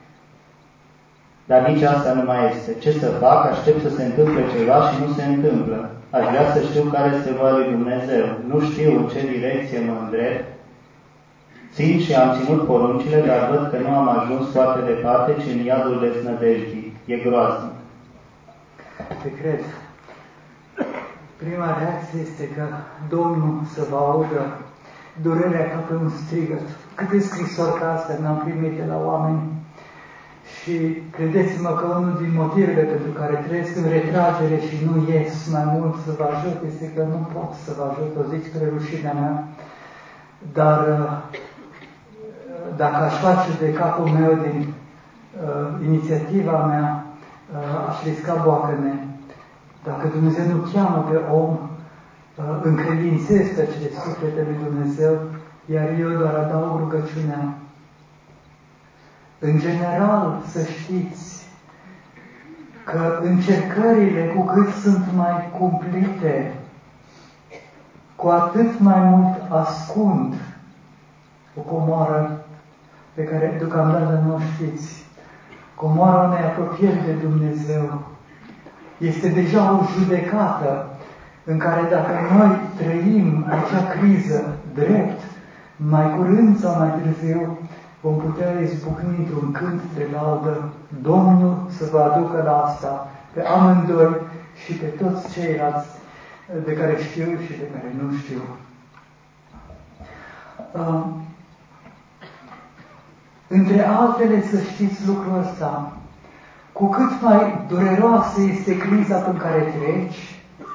dar nici asta nu mai este. Ce să fac? Aștept să se întâmple ceva și nu se întâmplă. Aș vrea să știu care este voia lui Dumnezeu. Nu știu în ce direcție mă îndrept. Țin și am ținut poruncile, dar văd că nu am ajuns foarte departe, ci în iadul deznădejdii. E groaznic. Te cred. Prima reacție este că Domnul să vă audă durerea ca pe un strigăt. Câte scrisori ca astea n-am primit de la oameni. Și credeți-mă că unul din motivele pentru care trăiesc în retragere și nu ies mai mult să vă ajut este că nu pot să vă ajut, o zic spre rușinea mea. Dar dacă aș face de capul meu din inițiativa mea, aș risca boacăne. Dacă Dumnezeu nu cheamă pe om, încredințez pe acele suflete lui Dumnezeu, iar eu doar adaug rugăciunea. În general, să știți că încercările, cu cât sunt mai cumplite, cu atât mai mult ascund o comoară pe care deocamdată nu o știți. Comoara unei apropieri de Dumnezeu este deja o judecată în care dacă noi trăim acea criză drept, mai curând sau mai târziu vom putea izbucni într-un cânt de laudă. Domnul să vă aducă la asta pe amândoi și pe toți ceilalți de care știu și de care nu știu. Între altele, să știți lucrul ăsta, cu cât mai dureroasă este criza prin care treci,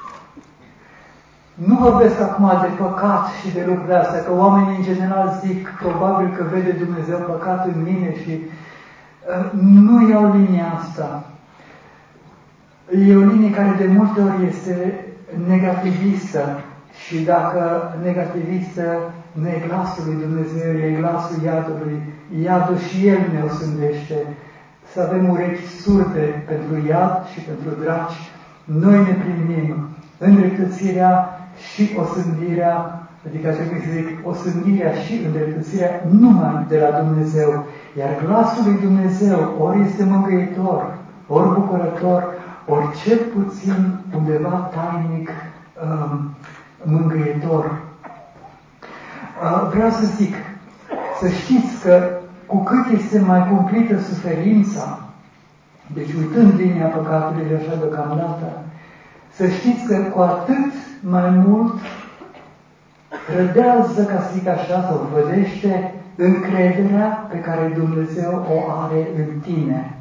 nu vorbesc acum de păcat și de lucrurile astea, că oamenii în general zic, probabil că vede Dumnezeu păcat în mine și nu iau linia asta. E o linie care de multe ori este negativistă și dacă negativistă nu e glasul lui Dumnezeu, e glasul iadului. Iadul și el ne osândește. Să avem urechi surde pentru iad și pentru draci. Noi ne primim îndreptățirea și osândirea, adică trebuie să zic osândirea și îndreptățirea numai de la Dumnezeu. Iar glasul lui Dumnezeu ori este mângâietor, ori bucurător, ori cel puțin undeva tainic mângâietor. Vreau să zic, să știți că cu cât este mai cumplită suferința, deci uitând linia păcatului de așa deocamdată, să știți că cu atât mai mult rădează, ca să zic așa, sau vădește încrederea pe care Dumnezeu o are în tine.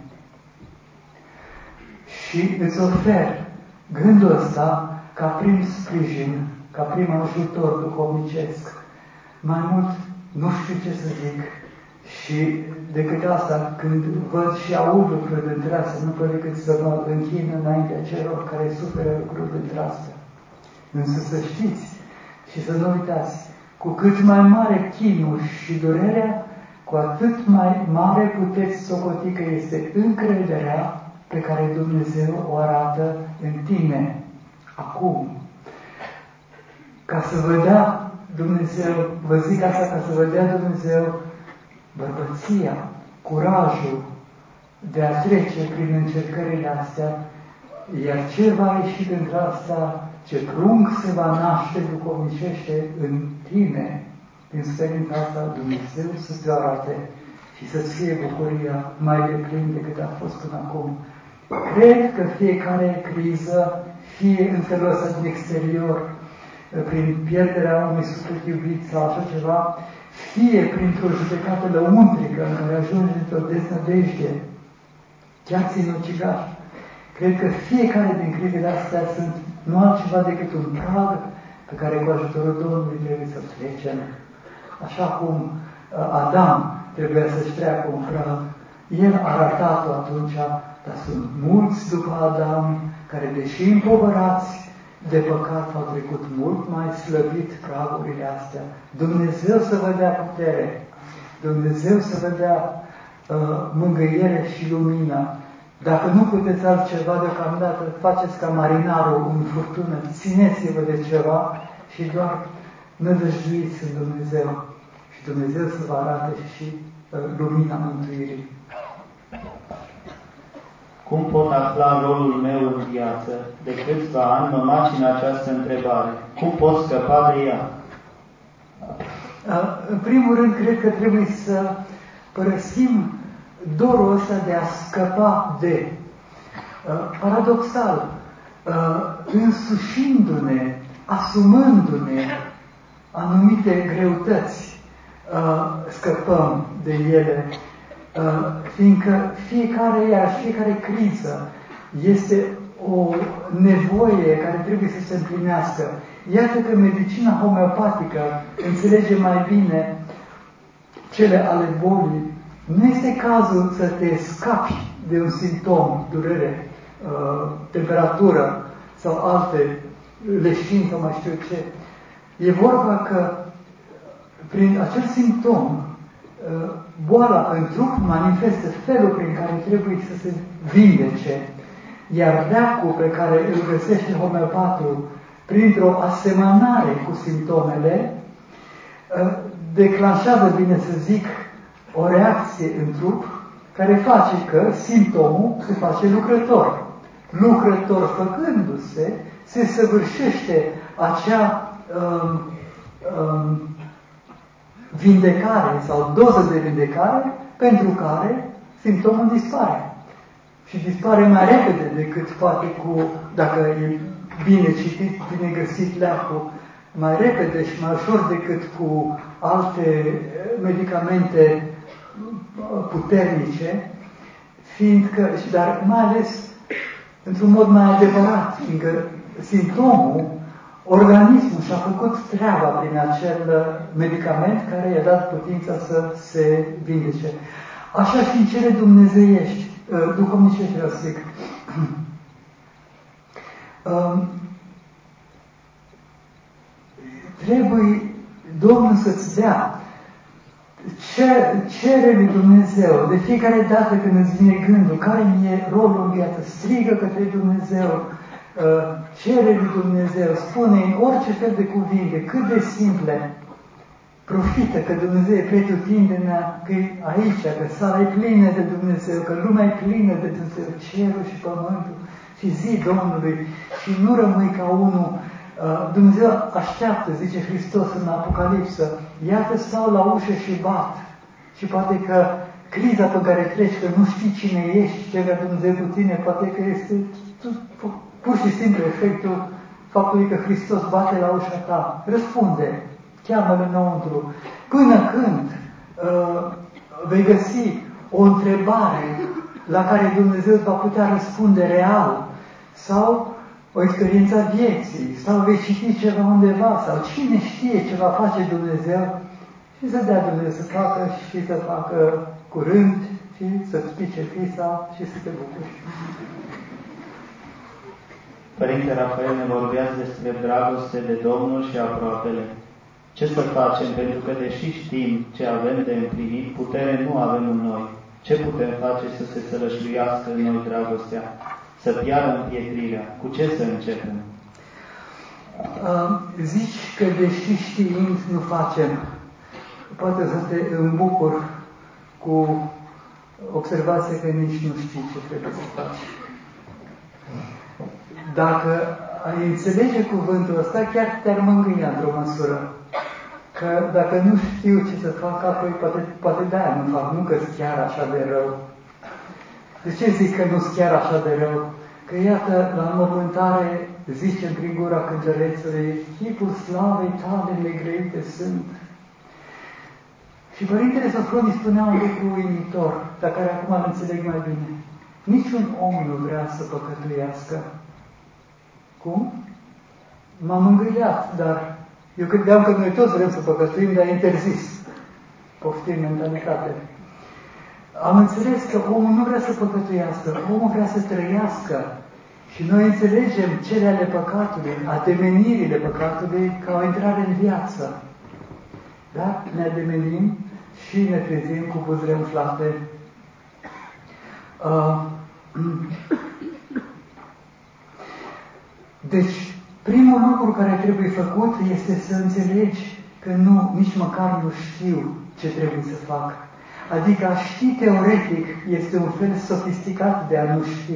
Și îți ofer gândul ăsta ca prim sprijin, ca prim ajutor duhovnicesc. Mai mult nu știu ce să zic și decât asta, când văd și aud lucruri dintre astea, nu pot decât să mă închin înaintea celor care suferă lucruri dintre astea. Însă să știți și să nu uitați, cu cât mai mare chinul și durerea, cu atât mai mare puteți socoti că este încrederea pe care Dumnezeu o arată în tine, acum. Ca să vă dea Dumnezeu, vă zic asta ca să vă dea Dumnezeu bărbăția, curajul de a trece prin încercările astea, iar ce va ieși dintre asta, ce prunc se va naște duhovnicește în tine, din sferința asta, Dumnezeu să-ți arate și să-ți fie bucuria mai deplin decât a fost până acum. Cred că fiecare criză, fie în felul ăsta din exterior, prin pierderea unui suflet iubit sau așa ceva, fie printr-o judecată lăuntrică în care ajunge într-o deznădejde, chiar sinucigaș. Cred că fiecare din crizele astea sunt nu altceva decât un prag pe care cu ajutorul Domnului trebuie să trecem. Așa cum Adam trebuia să-și treacă un prag, el a ratat-o atunci, dar sunt mulți după Adam care, deși împovărați de păcat, au trecut mult mai slăvit pragurile astea. Dumnezeu să vă dea putere, Dumnezeu să vă dea mângâiere și lumină. Dacă nu puteți altceva deocamdată, faceți ca marinarul în furtună, țineți-vă de ceva și doar nădăjduiți în Dumnezeu. Și Dumnezeu să vă arate și lumina mântuirii. Cum pot afla rolul meu în viață? De câțiva ani mă macină această întrebare. Cum pot scăpa de ea? În primul rând, cred că trebuie să părăsim dorul ăsta de a scăpa de. Paradoxal, însușindu-ne, asumându-ne anumite greutăți, scăpăm de ele, fiindcă fiecare criză este o nevoie care trebuie să se împlinească. Iată că medicina homeopatică înțelege mai bine cele ale bolii Nu este cazul să te scapi de un simptom, durere, temperatură sau alte leșini sau mai știu ce. E vorba că prin acel simptom boala în trup manifestă felul prin care trebuie să se vindece, iar leacul pe care îl găsește homeopatul printr-o asemănare cu simptomele declanșează, bine să zic, o reacție în trup care face că simptomul se face lucrător. Lucrător făcându-se, se săvârșește acea vindecare sau doză de vindecare pentru care simptomul dispare. Și dispare mai repede decât poate dacă e bine citit, bine găsit leacul, mai repede și mai ușor decât cu alte medicamente puternice, fiindcă, dar mai ales într-un mod mai adevărat, fiindcă simptomul, organismul și-a făcut treaba prin acel medicament care i-a dat putința să se vindece. Așa și în cele dumnezeiești, duhovnicești, vreau să zic. Trebuie Domnul să-ți dea. Cere lui Dumnezeu, de fiecare dată când îți vine gândul, care mi-e rolul în viață, strigă către Dumnezeu, cere lui Dumnezeu, spune în orice fel de cuvinte, cât de simple, profită că Dumnezeu e pretutindenea, că e aici, că sala e plină de Dumnezeu, că lumea e plină de Dumnezeu, cerul și pământul, și zi Domnului, și nu rămâi ca unul. Dumnezeu așteaptă, zice Hristos în Apocalipsă, iată stau la ușă și bat. Și poate că criza pe care treci, că nu știi cine ești, ce vrea Dumnezeu cu tine, poate că este pur și simplu efectul faptului că Hristos bate la ușa ta. Răspunde, cheamă-L înăuntru. Până când vei găsi o întrebare la care Dumnezeu va putea răspunde real, sau o experiență a vieții, sau vei citi ceva undeva, sau cine știe ce va face Dumnezeu, și să dea Dumnezeu să facă și să facă curând și să-ți pice fisa și să te bucuri. Părinte Rafael, ne vorbeați despre dragoste de Domnul și aproapele. Ce să facem? Pentru că deși știm ce avem de împlinit, putere nu avem în noi. Ce putem face să se sălășluiască în noi dragostea? Să piară împietrirea. Cu ce să începem? Zici că deși știind nu facem. Poate să te îmbucur cu observația că nici nu știi ce trebuie să faci. Dacă ai înțelege cuvântul ăsta, chiar te-ar mângâia într-o măsură. Că dacă nu știu ce să fac, apoi poate de-aia nu fac, nu că-s chiar așa de rău. De ce zic că nu-s chiar așa de rău? Că iată, la înmormântare zicem prin gura cântărețului, chipul slavei tale negrăite sunt. Și Părintele Sofronie spunea un lucru uimitor, dar care acum îl înțeleg mai bine. Niciun om nu vrea să păcătuiască. Cum? M-am îngâiat, dar eu credeam că noi toți vrem să păcătuim, dar interzis. Poftim mentalitate. Am înțeles că omul nu vrea să păcătuiască, omul vrea să trăiască. Și noi înțelegem cele ale păcatului, ademenirile păcatului, ca o intrare în viață. Da? Ne ademenim și ne trezim cu buzele umflate. Deci, primul lucru care trebuie făcut este să înțelegi că nici măcar nu știu ce trebuie să fac. Adică a ști teoretic este un fel sofisticat de a nu ști.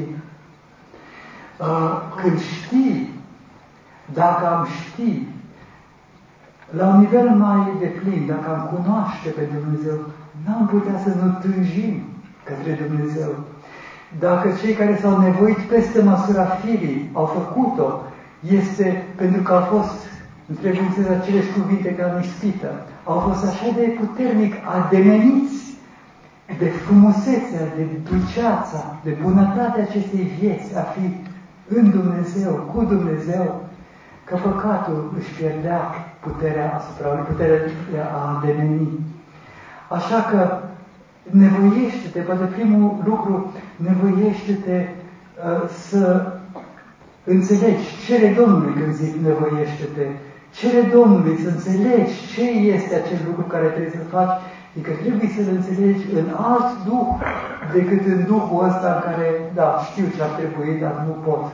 Când știi, dacă am ști, la un nivel mai deplin, dacă am cunoaște pe Dumnezeu, n-am putea să nu tânjim către Dumnezeu. Dacă cei care s-au nevoit peste măsura firii au făcut-o, este pentru că au fost, întrebuințez aceleși cuvinte ca în ispită, au fost așa de puternic ademeniți de frumusețea, de dulceața, de bunătatea acestei vieți, a fi în Dumnezeu, cu Dumnezeu, că păcatul își pierdea puterea asupra lui, puterea a ademeni. Așa că nevoiește-te, poate primul lucru, nevoiește-te să înțelegi, cere Domnului când zic nevoiește-te, cere Domnului să înțelegi ce este acel lucru care trebuie să faci, adică trebuie să-l înțelegi în alt duh decât în duhul ăsta în care, da, știu ce ar trebui, dar nu pot.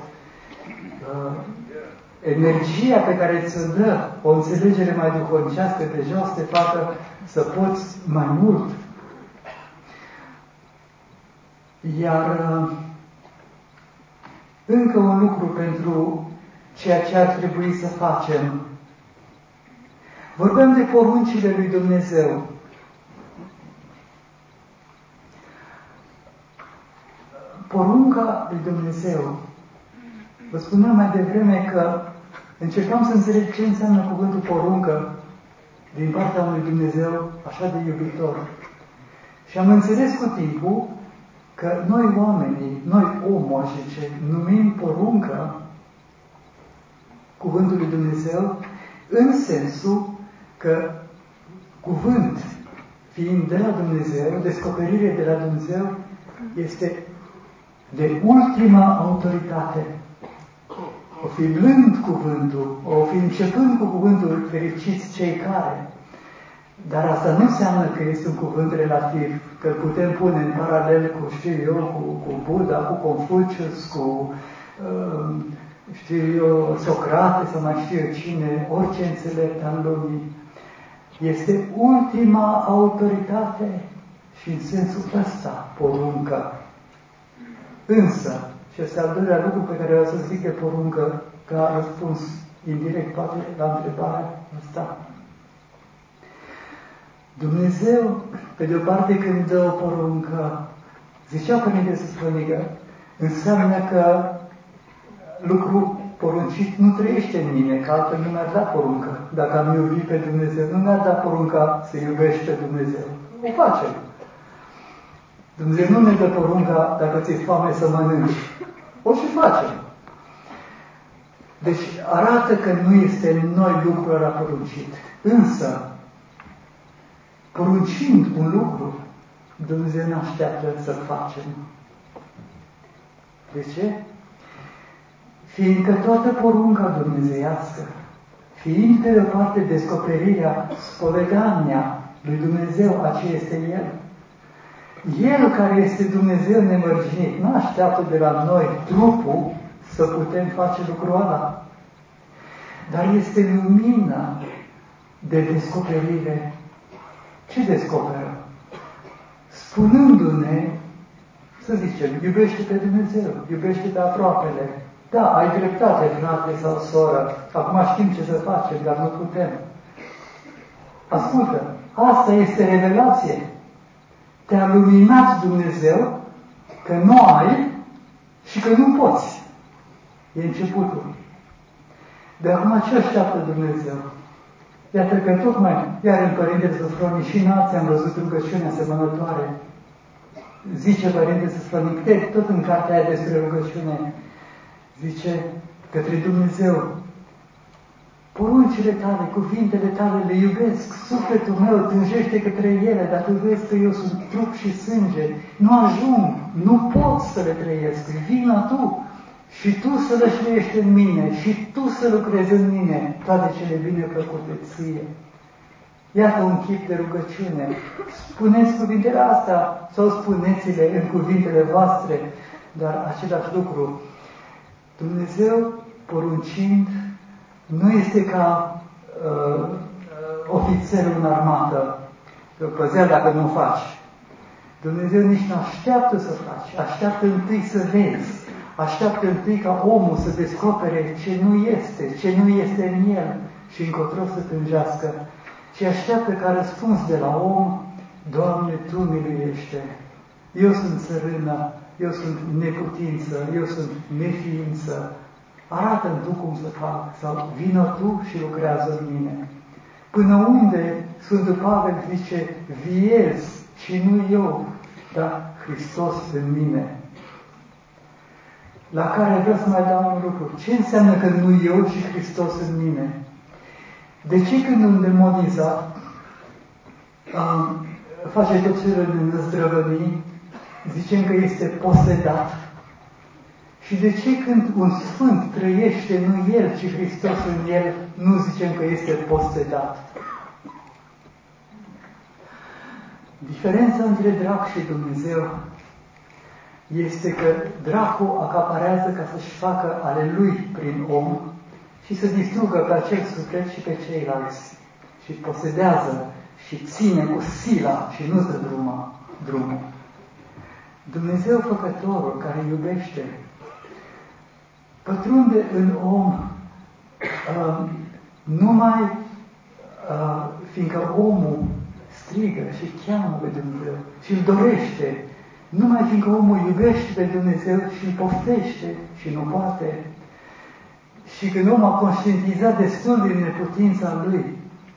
Energia pe care ți-o dă o înțelegere mai duhovnicească deja o să te facă să poți mai mult. Iar încă un lucru pentru ceea ce ar trebui să facem. Vorbeam de poruncile lui Dumnezeu. Porunca lui Dumnezeu. Vă spuneam mai devreme că încercam să înțeleg ce înseamnă cuvântul poruncă din partea unui Dumnezeu așa de iubitor. Și am înțeles cu timpul că noi oamenii, noi omul, aș zice, numim poruncă cuvântul lui Dumnezeu în sensul că cuvânt fiind de la Dumnezeu, descoperire de la Dumnezeu, este de ultima autoritate. O fi blând cuvântul, o fi începând cu cuvântul, fericiți cei care. Dar asta nu înseamnă că este un cuvânt relativ, că îl putem pune în paralel cu, știu eu, cu Buddha, cu Confucius, cu, știu eu, Socrate sau mai știu eu cine, orice înțelept al lumii. Este ultima autoritate și în sensul ăsta poruncă. Însă, și este al doilea lucru pe care vreau să zic de poruncă, ca răspuns indirect poate la întrebarea asta. Dumnezeu, pe de o parte, când dă o poruncă, zicea Părinte Sfănică, înseamnă că lucru poruncit nu trăiește în mine, că altfel nu mi-ar da poruncă. Dacă am iubit pe Dumnezeu, nu mi-ar da porunca să iubești pe Dumnezeu. O facem. Dumnezeu nu ne dă porunca dacă ți-e foame să mănânci. O și facem. Deci arată că nu este în noi lucrul ăla poruncit. Însă, poruncind un lucru, Dumnezeu ne așteaptă să facem. De ce? Fiindcă toată porunca dumnezeiască, fiind pe de o parte descoperirea, spovedania lui Dumnezeu, a ce este El, El care este Dumnezeu nemărginit, nu așteaptă de la noi trupul să putem face lucrul ăla, dar este lumina de descoperire. Ce descoperă? Spunându-ne, să zicem, iubește pe Dumnezeu, iubește pe aproapele. Da, ai dreptate, frate sau soră, acum știm ce să facem, dar nu putem. Ascultă, asta este revelație. Te-a luminat Dumnezeu că nu ai și că nu poți. E începutul. De acum ce așteaptă Dumnezeu? Iată că tocmai, iar în Părintele Sofronie și în alții am văzut rugăciunea asemănătoare. Zice Părintele Sofronie, tot în cartea aia despre rugăciune, zice către Dumnezeu, poruncile tale, cuvintele tale le iubesc, sufletul meu tânjește către ele, dar tu vezi că eu sunt trup și sânge, nu ajung, nu pot să le trăiesc, vino tu și tu să lășluiești în mine și tu să lucrezi în mine toate cele bine plăcute ție. Iată un chip de rugăciune. Spuneți cuvintele astea sau spuneți-le în cuvintele voastre, dar același lucru. Dumnezeu, poruncind, nu este ca ofițerul în armată, că păzea dacă nu faci. Dumnezeu nici nu așteaptă să faci, așteaptă întâi să vezi, așteaptă întâi ca omul să descopere ce nu este în el și încotro să tânjească. Și așteaptă ca răspuns de la om, Doamne, Tu miluiește. Eu sunt țărână, eu sunt neputință, eu sunt neființă. Arată-mi Tu cum să fac, sau vină Tu și lucrează în mine. Până unde Sfântul Pavel zice, viez și nu eu, dar Hristos în mine. La care vreau să mai dau un lucru. Ce înseamnă că nu eu și Hristos în mine? De ce când un demonizat face tot ce ne năzdrăvăni, zicem că este posedat. Și de ce când un sfânt trăiește, nu el, ci Hristos în el, nu zicem că este posedat? Diferența între drac și Dumnezeu este că dracul acaparează ca să-și facă ale lui prin om și să distrugă pe acel suflet și pe ceilalți. Și posedează și ține cu sila și nu dă drumul. Dumnezeu Făcătorul, care iubește, pătrunde în om numai fiindcă omul strigă și cheamă pe Dumnezeu și îl dorește, numai fiindcă omul iubește pe Dumnezeu și îl poftește și nu poate. Și când omul a conștientizat destul din neputința lui,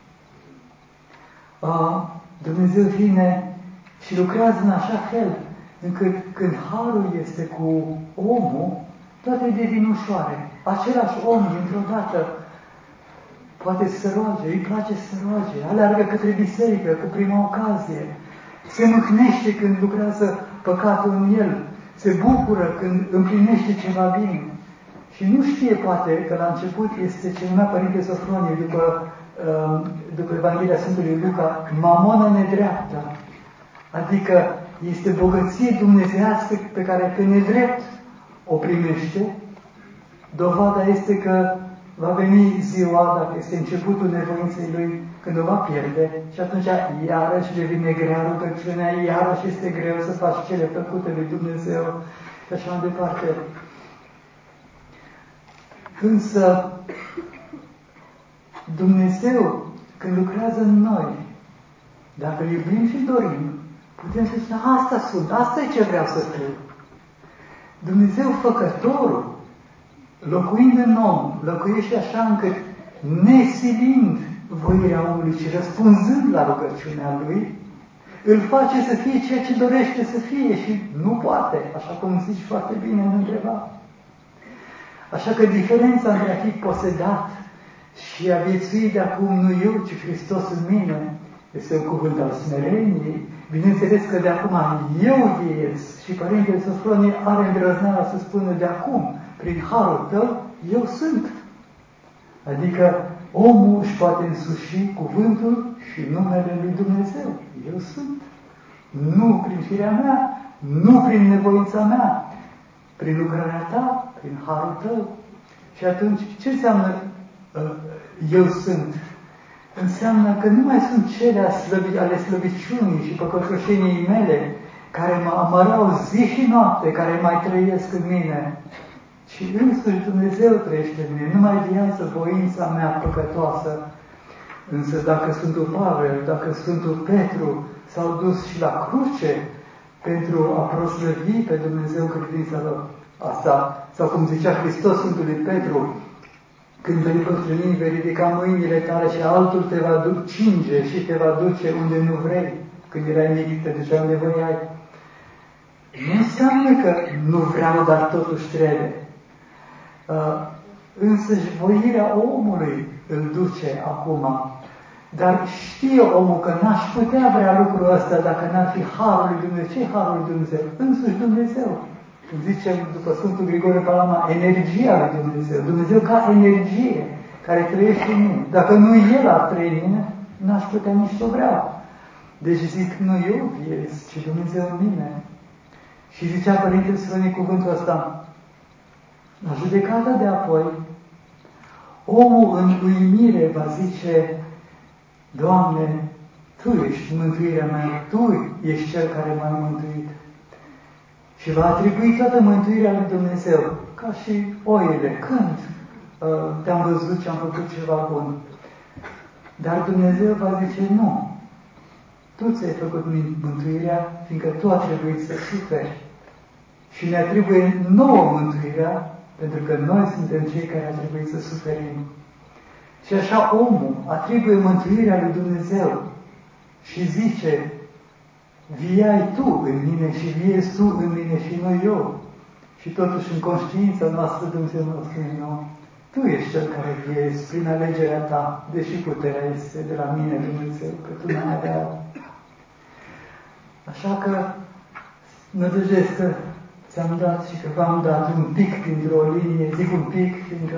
Dumnezeu vine și lucrează în așa fel încât când harul este cu omul, toate devin ușoare. Același om, dintr-o dată, poate să se roage, îi place să se roage, aleargă către biserică cu prima ocazie, se mâhnește când lucrează păcatul în el, se bucură când împlinește ceva bine. Și nu știe, poate, că la început este ce numea Părinte Sofronie, după Evanghelia Sfântului Luca, mamona nedreaptă. Adică este bogăție dumnezeiască pe care pe nedrept o primește. Dovada este că va veni ziua, dacă este începutul nevoinței lui, când o va pierde și atunci iarăși devine grea rugăciunea, iarăși este greu să faci cele făcute lui Dumnezeu și așa mai departe. Însă Dumnezeu, când lucrează în noi, dacă îl iubim și dorim, putem să spunem, asta sunt, asta e ce vreau să fiu. Dumnezeu Făcătorul, locuind în om, locuiește așa încât, nesilind voirea omului, ci răspunzând la rugăciunea lui, îl face să fie ceea ce dorește să fie și nu poate, așa cum zici foarte bine în întrebare. Așa că diferența între a fi posedat și a viețui de acum nu eu, ci Hristos în mine, este un cuvânt al smereniei. Bineînțeles că de acum eu vieț și Părintele Sofronie are îndrăzneala să spună de acum, prin harul tău, eu sunt. Adică omul își poate însuși cuvântul și numele lui Dumnezeu. Eu sunt. Nu prin firea mea, nu prin nevoința mea, prin lucrarea ta, prin harul tău. Și atunci, ce înseamnă eu sunt? Înseamnă că nu mai sunt cele ale slăbiciunii și păcătoșeniei mele, care mă amărau zi și noapte, care mai trăiesc în mine, ci însuși Dumnezeu trăiește în mine, nu mai viață voința mea păcătoasă. Însă dacă Sfântul Pavel, dacă Sfântul Petru s-au dus și la cruce pentru a proslăvi pe Dumnezeu credința lor asta, sau cum zicea Hristos Sfântului Petru, când vei bătrâni, vei ridica mâinile tale și altul te va cinge și te va duce unde nu vrei. Când erai mic, te ducea unde voiai. Nu înseamnă că nu vreau, dar totuși trebuie. Însăși voirea omului îl duce acum. Dar știe omul că n-aș putea vrea lucrul ăsta dacă n-ar fi harul lui Dumnezeu. Ce harul lui Dumnezeu? Însuși Dumnezeu. Zicem, după Sfântul Grigore Palama, energia lui Dumnezeu. Dumnezeu ca energie care trăiește în mine. Dacă nu El ar trăi în mine, n-aș putea nici să vreau. Deci zic, nu eu vieț, ci Dumnezeu în mine. Și zicea Părintele Sfânt cuvântul ăsta, la judecata de apoi, omul în uimire va zice, Doamne, Tu ești mântuirea mea, Tu ești Cel care m-a mântuit. Și va atribui toată mântuirea lui Dumnezeu, ca și oile, când te-am văzut și am făcut ceva bun. Dar Dumnezeu va zice, nu, Tu ți-ai făcut mântuirea, fiindcă Tu a trebuit să suferi. Și ne atribuie nouă mântuirea, pentru că noi suntem cei care a trebuit să suferim. Și așa omul atribuie mântuirea lui Dumnezeu și zice, viai Tu în mine și viezi Tu în mine și nu eu. Și totuși în conștiința noastră Dumnezeu nu spune, nu, Tu ești Cel care viezi prin alegerea Ta, deși puterea este de la mine, Dumnezeu, că Tu n-ai avea. Așa că nădăjesc că ți-am dat și că v-am dat un pic dintr-o linie, zic un pic, fiindcă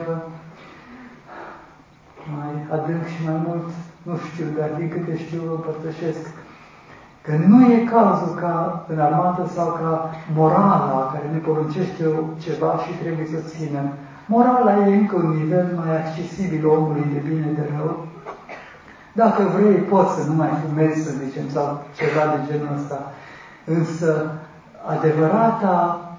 mai adânc și mai mult, nu știu, dar din câte știu, împărtășesc că nu e cazul ca în armată sau ca morala care ne poruncește ceva și trebuie să ținem. Morala e încă un nivel mai accesibil omului de bine de rău. Dacă vrei, poți să nu mai fumezi, să zicem, sau ceva de genul ăsta. Însă, adevărata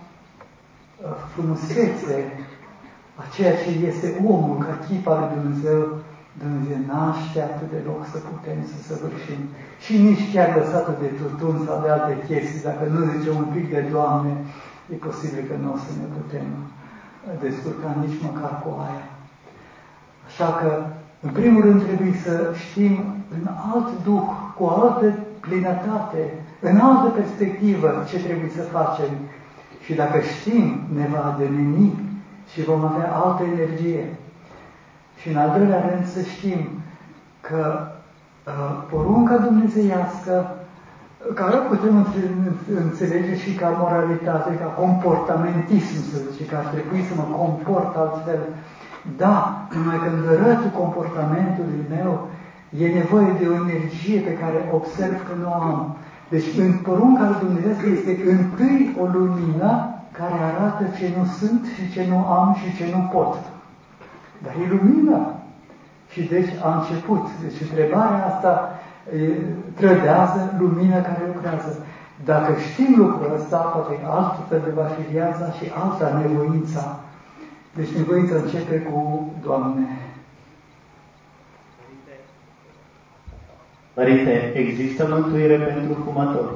frumusețe a ceea ce este omul ca chip al lui Dumnezeu, Dumnezeu naște atât de loc să putem să săvârșim. Și nici chiar lăsatul de tutun sau de alte chestii, dacă nu zicem un pic de Doamne, e posibil că nu o să ne putem descurca nici măcar cu aia. Așa că, în primul rând, trebuie să știm în alt duh, cu o altă plinătate, în altă perspectivă ce trebuie să facem. Și dacă știm, ne va ademeni și vom avea altă energie. Și în al doilea rând să știm că porunca dumnezeiască, care putem înțelege și ca moralitate, ca comportamentism, să zice, că ar trebui să mă comport altfel. Da, numai când arăt comportamentului meu, e nevoie de o energie pe care observ că nu o am. Deci în porunca lui Dumnezeu este întâi o lumină care arată ce nu sunt și ce nu am și ce nu pot. Dar e lumină. Și deci a început. Deci întrebarea asta trădează lumină care lucrează. Dacă știm lucrul ăsta, poate altfel de va fi viața și alta nevoința. Deci nevoința începe cu Doamne. Părinte, există mântuire pentru fumători?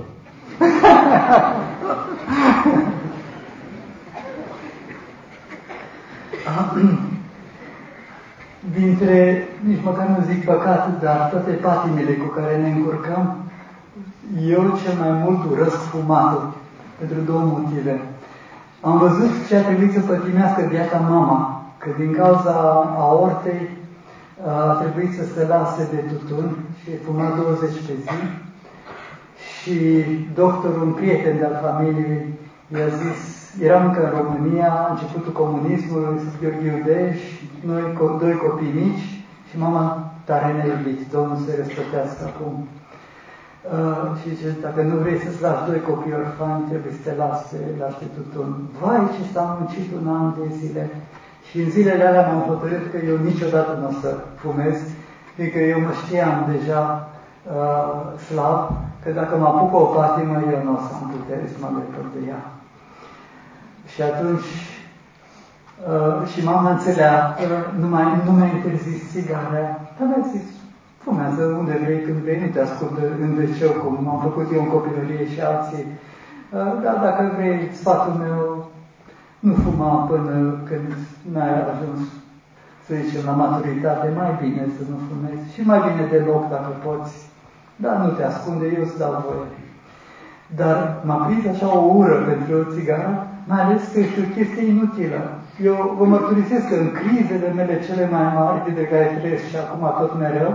Dintre, nici măcar nu zic păcat, dar toate patimile cu care ne încurcăm, eu cel mai mult urăsc fumatul, pentru două motive. Am văzut ce a trebuit să pătimească viața mama, că din cauza aortei a trebuit să se lase de tutun și fuma 20 pe zi. Și doctorul, un prieten de-al familiei, i-a zis, eram încă în România, a începutul comunismului, Gheorghe Iudeș, noi doi copii mici și mama tare ne-a iubit, Domnul să-i răsplătească acum. Și zice, dacă nu vrei să-ți lași doi copii orfani, trebuie să te lași de tutun. Vai, ce s-a muncit un an de zile! Și în zilele alea m-am hotărât că eu niciodată nu o să fumez, fiindcă eu mă știam deja slab, că dacă mă apuc o patimă, eu nu o să am putere să mă lepăd de ea. Și atunci, și mama înțelea, nu mi-a interzis țigarea, dar mi-a zis, fumează unde vrei, când vrei, nu te ascultă în wc, cum am făcut eu în copilărie și alții. Dar dacă vrei, sfatul meu, nu fuma până când n-ai ajuns, să zicem, la maturitate, mai bine să nu fumezi și mai bine deloc dacă poți. Dar nu te ascunde, eu îți dau voie. Dar m-a prins așa o ură pentru țigară, mai ales că este o chestie inutilă. Eu vă mărturisesc că în crizele mele cele mai mari, de care trăiesc și acum tot mereu,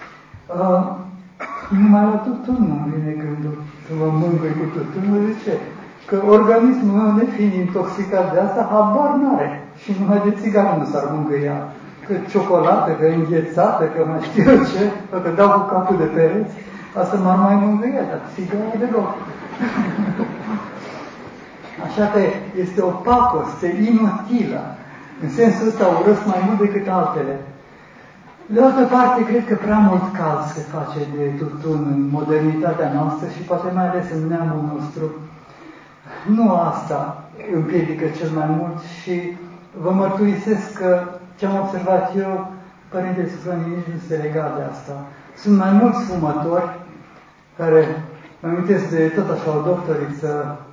numai la tutun nu-mi vine gândul să mă mângâi cu tutunul. De ce? Că organismul meu, nefiind intoxicat de asta, habar n-are. Și numai de țigară nu s-ar mângâia. Că ciocolată, că înghețată, că mai știu eu ce, că dau cu capul de pereți, asta m-ar mai mângâia, dar țigară deloc. Așa că este o pacoste inutilă. În sensul ăsta urăsc mai mult decât altele. De altă parte, cred că prea mult caz se face de tutun în modernitatea noastră și poate mai ales în neamul nostru. Nu asta împiedică cel mai mult și vă mărturisesc că ce am observat eu, Părinte Sufranie, nici nu se lega de asta. Sunt mai mulți fumători care, mă amintesc de tot așa o doctoriță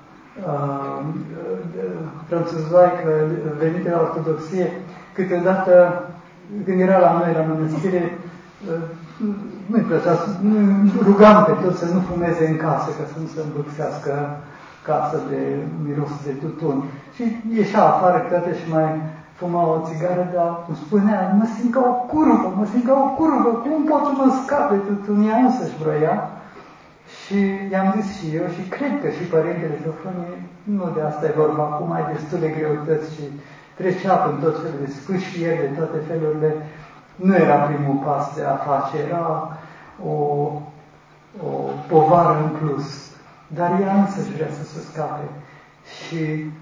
franțuzoaică venită la ortodoxie, câteodată când era la noi la mănăstire, nu-i plăcea, rugam pe toți să nu fumeze în casă, ca să nu se îmbâxească casa de miros de tutun. Și ieșea afară câteodată și mai fuma o țigară, dar îmi spunea, mă simt ca o curvă, cum pot să mă scap de tutun? Ea însăși vroia. Și i-am zis și eu, și cred că și părintele Sofronie, nu de asta e vorba, acum ai destule greutăți și trecea în tot felul de sfârșieri, de toate felurile. Nu era primul pas de a face, era o povară în plus. Dar ea însăși vrea să se scape. Și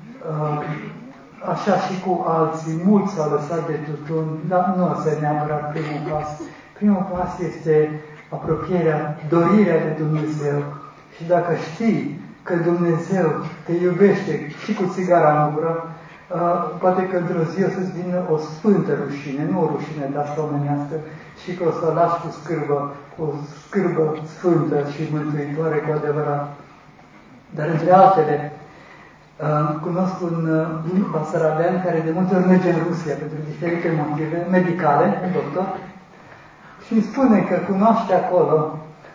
așa și cu alții, mulți s-au lăsat de tutun, dar nu este neapărat primul pas. Primul pas este apropierea, dorirea de Dumnezeu. Și dacă știi că Dumnezeu te iubește și cu țigara în gură, poate că într-o zi o să-ți vină o sfântă rușine, nu o rușine de asta omenească, și că o să o lași cu scârbă sfântă și mântuitoare cu adevărat. Dar între altele, cunosc un basarabean care de multe ori merge în Rusia pentru diferite motive medicale, un doctor, și îmi spune că cunoaște acolo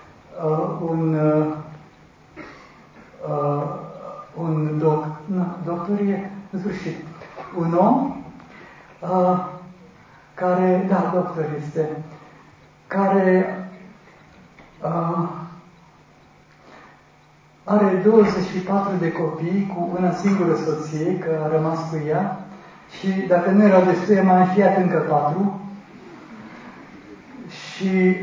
un doctor e în sfârșit, un om care, da, doctor este, care are 24 de copii cu una singură soție, că a rămas cu ea, și dacă nu erau destui, mai înfiat încă 4. Și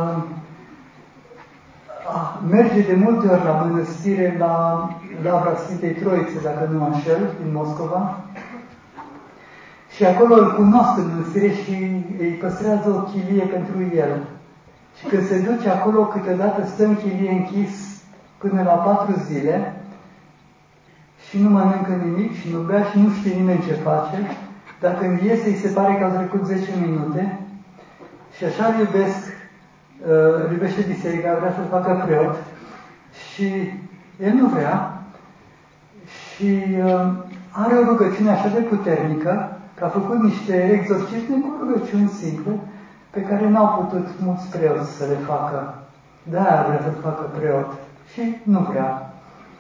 merge de multe ori la mănăstire, la Lavra Sfintei Troițe, dacă nu mă înșel, din Moscova. Și acolo îl cunosc în mănăstire și îi păstrează o chilie pentru el. Și când se duce acolo, câteodată stă în chilie închis până la 4 zile și nu mănâncă nimic și nu bea și nu știe nimeni ce face, dar când iese, îi se pare că au trecut 10 minute și așa îl iubește biserica, vrea să-l facă preot și el nu vrea și are o rugăciune așa de puternică că a făcut niște exorcisme cu rugăciuni simple pe care n-au putut mulți preoți să le facă. De-aia vrea să-l facă preot și nu vrea.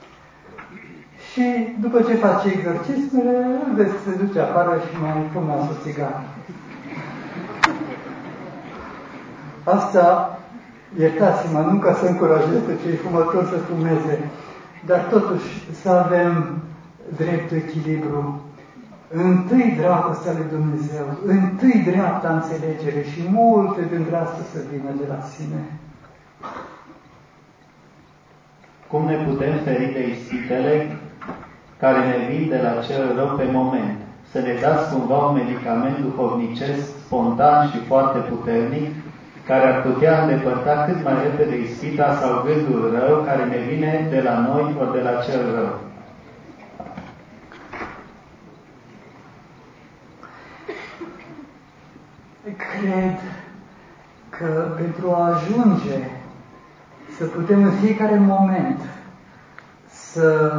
Și după ce face exorcismele, îl vezi că se duce afară și mai fumează o țigară. Asta, iertați-mă, nu ca să încurajez pe cei fumători să fumeze, dar totuși să avem dreptul echilibru. Întâi dragostea lui Dumnezeu, întâi dreapta înțelegere și multe dintre astea să vină de la sine. Cum ne putem feri de ispitele care ne vin de la cel rău pe moment? Să ne dați cumva un medicament duhovnicesc, spontan și foarte puternic, care ar putea îndepărta cât mai repede ispita sau gândul rău care ne vine de la noi ori de la cel rău. Cred că pentru a ajunge să putem în fiecare moment să,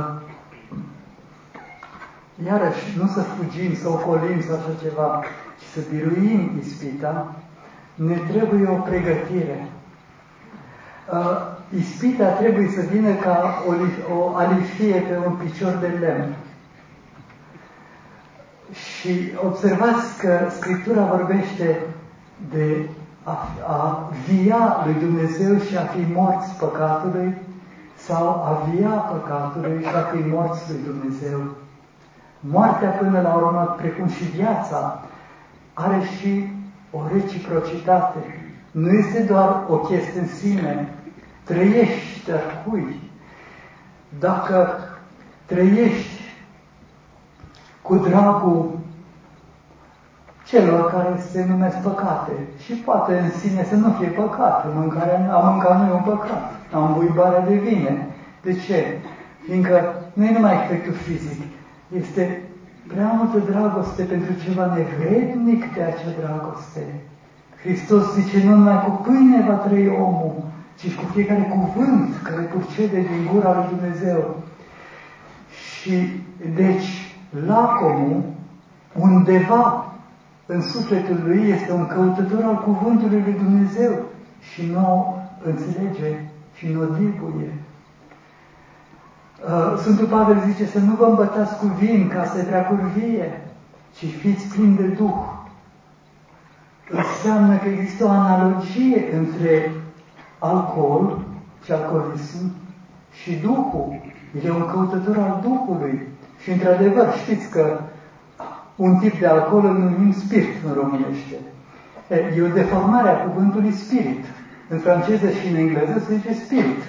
iarăși, nu să fugim, să ocolim sau așa ceva, ci să biruim ispita, ne trebuie o pregătire. Ispita trebuie să vină ca o alifie pe un picior de lemn. Și observați că Scriptura vorbește de a via lui Dumnezeu și a fi morți păcatului, sau a via păcatului și a fi morți lui Dumnezeu. Moartea până la urmă, precum și viața, are și o reciprocitate. Nu este doar o chestie în sine. Trăiești, dar cui? Dacă trăiești cu dragul celor care se numesc păcate, și poate în sine să nu fie păcat, a mânca nu e un păcat, ambuibarea devine. De ce? Fiindcă nu e numai efectul fizic, este prea multă dragoste pentru ceva nevrednic de acea dragoste. Hristos zice, nu numai cu pâine va trăi omul, ci cu fiecare cuvânt care purcede din gura lui Dumnezeu. Și deci lacomul, undeva în sufletul lui, este un căutător al cuvântului lui Dumnezeu și nu o înțelege și nu o dibuie. Sfântul Pavel zice să nu vă îmbătați cu vin ca să vrea curvie, ci fiți plini de Duh. Înseamnă că există o analogie între alcool și alcoolism și Duhul. El e un căutător al Duhului. Și într-adevăr, știți că un tip de alcool îl numim spirit în românește. E o deformare a cuvântului spirit. În franceză și în engleză se zice spirit.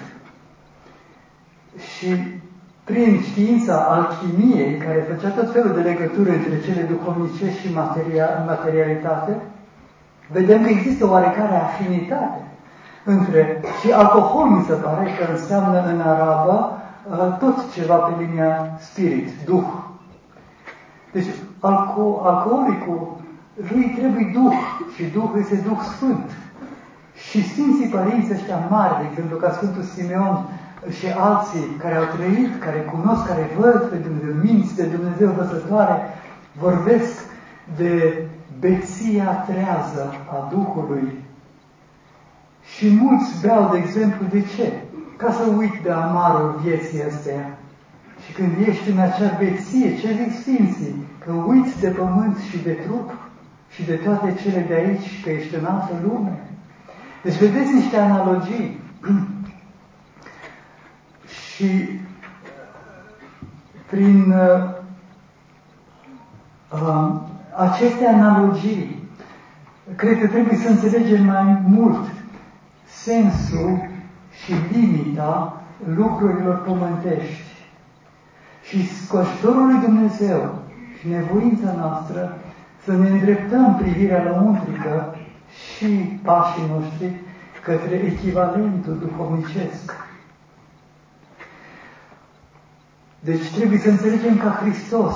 Și prin știința alchimiei, care făcea tot felul de legături între cele duhovnicești și materialitate, vedem că există o oarecare afinitate între... Și alcohol mi se pare că înseamnă în arabă tot ceva pe linia spirit, duh. Deci alcoolicul lui trebuie Duh și Duhul este Duh Sfânt. Și Sfinții Părinți ăștia mari, de exemplu ca Sfântul Simeon și alții care au trăit, care cunosc, care văd pe Dumnezeu, minți de Dumnezeu văzătoare, vorbesc de beția trează a Duhului. Și mulți beau, de exemplu, de ce? Ca să uit de amarul vieții astea. Și când ești în acea beție, ce zic Sfinții? Că uiți de pământ și de trup și de toate cele de aici, că ești în altă lume. Deci vedeți niște analogii. Și prin aceste analogii, cred că trebuie să înțelegem mai mult sensul și limita lucrurilor pământești. Și cu ajutorul lui Dumnezeu și nevoința noastră să ne îndreptăm privirea lăuntrică și pașii noștri către echivalentul duhovnicesc. Deci trebuie să înțelegem ca Hristos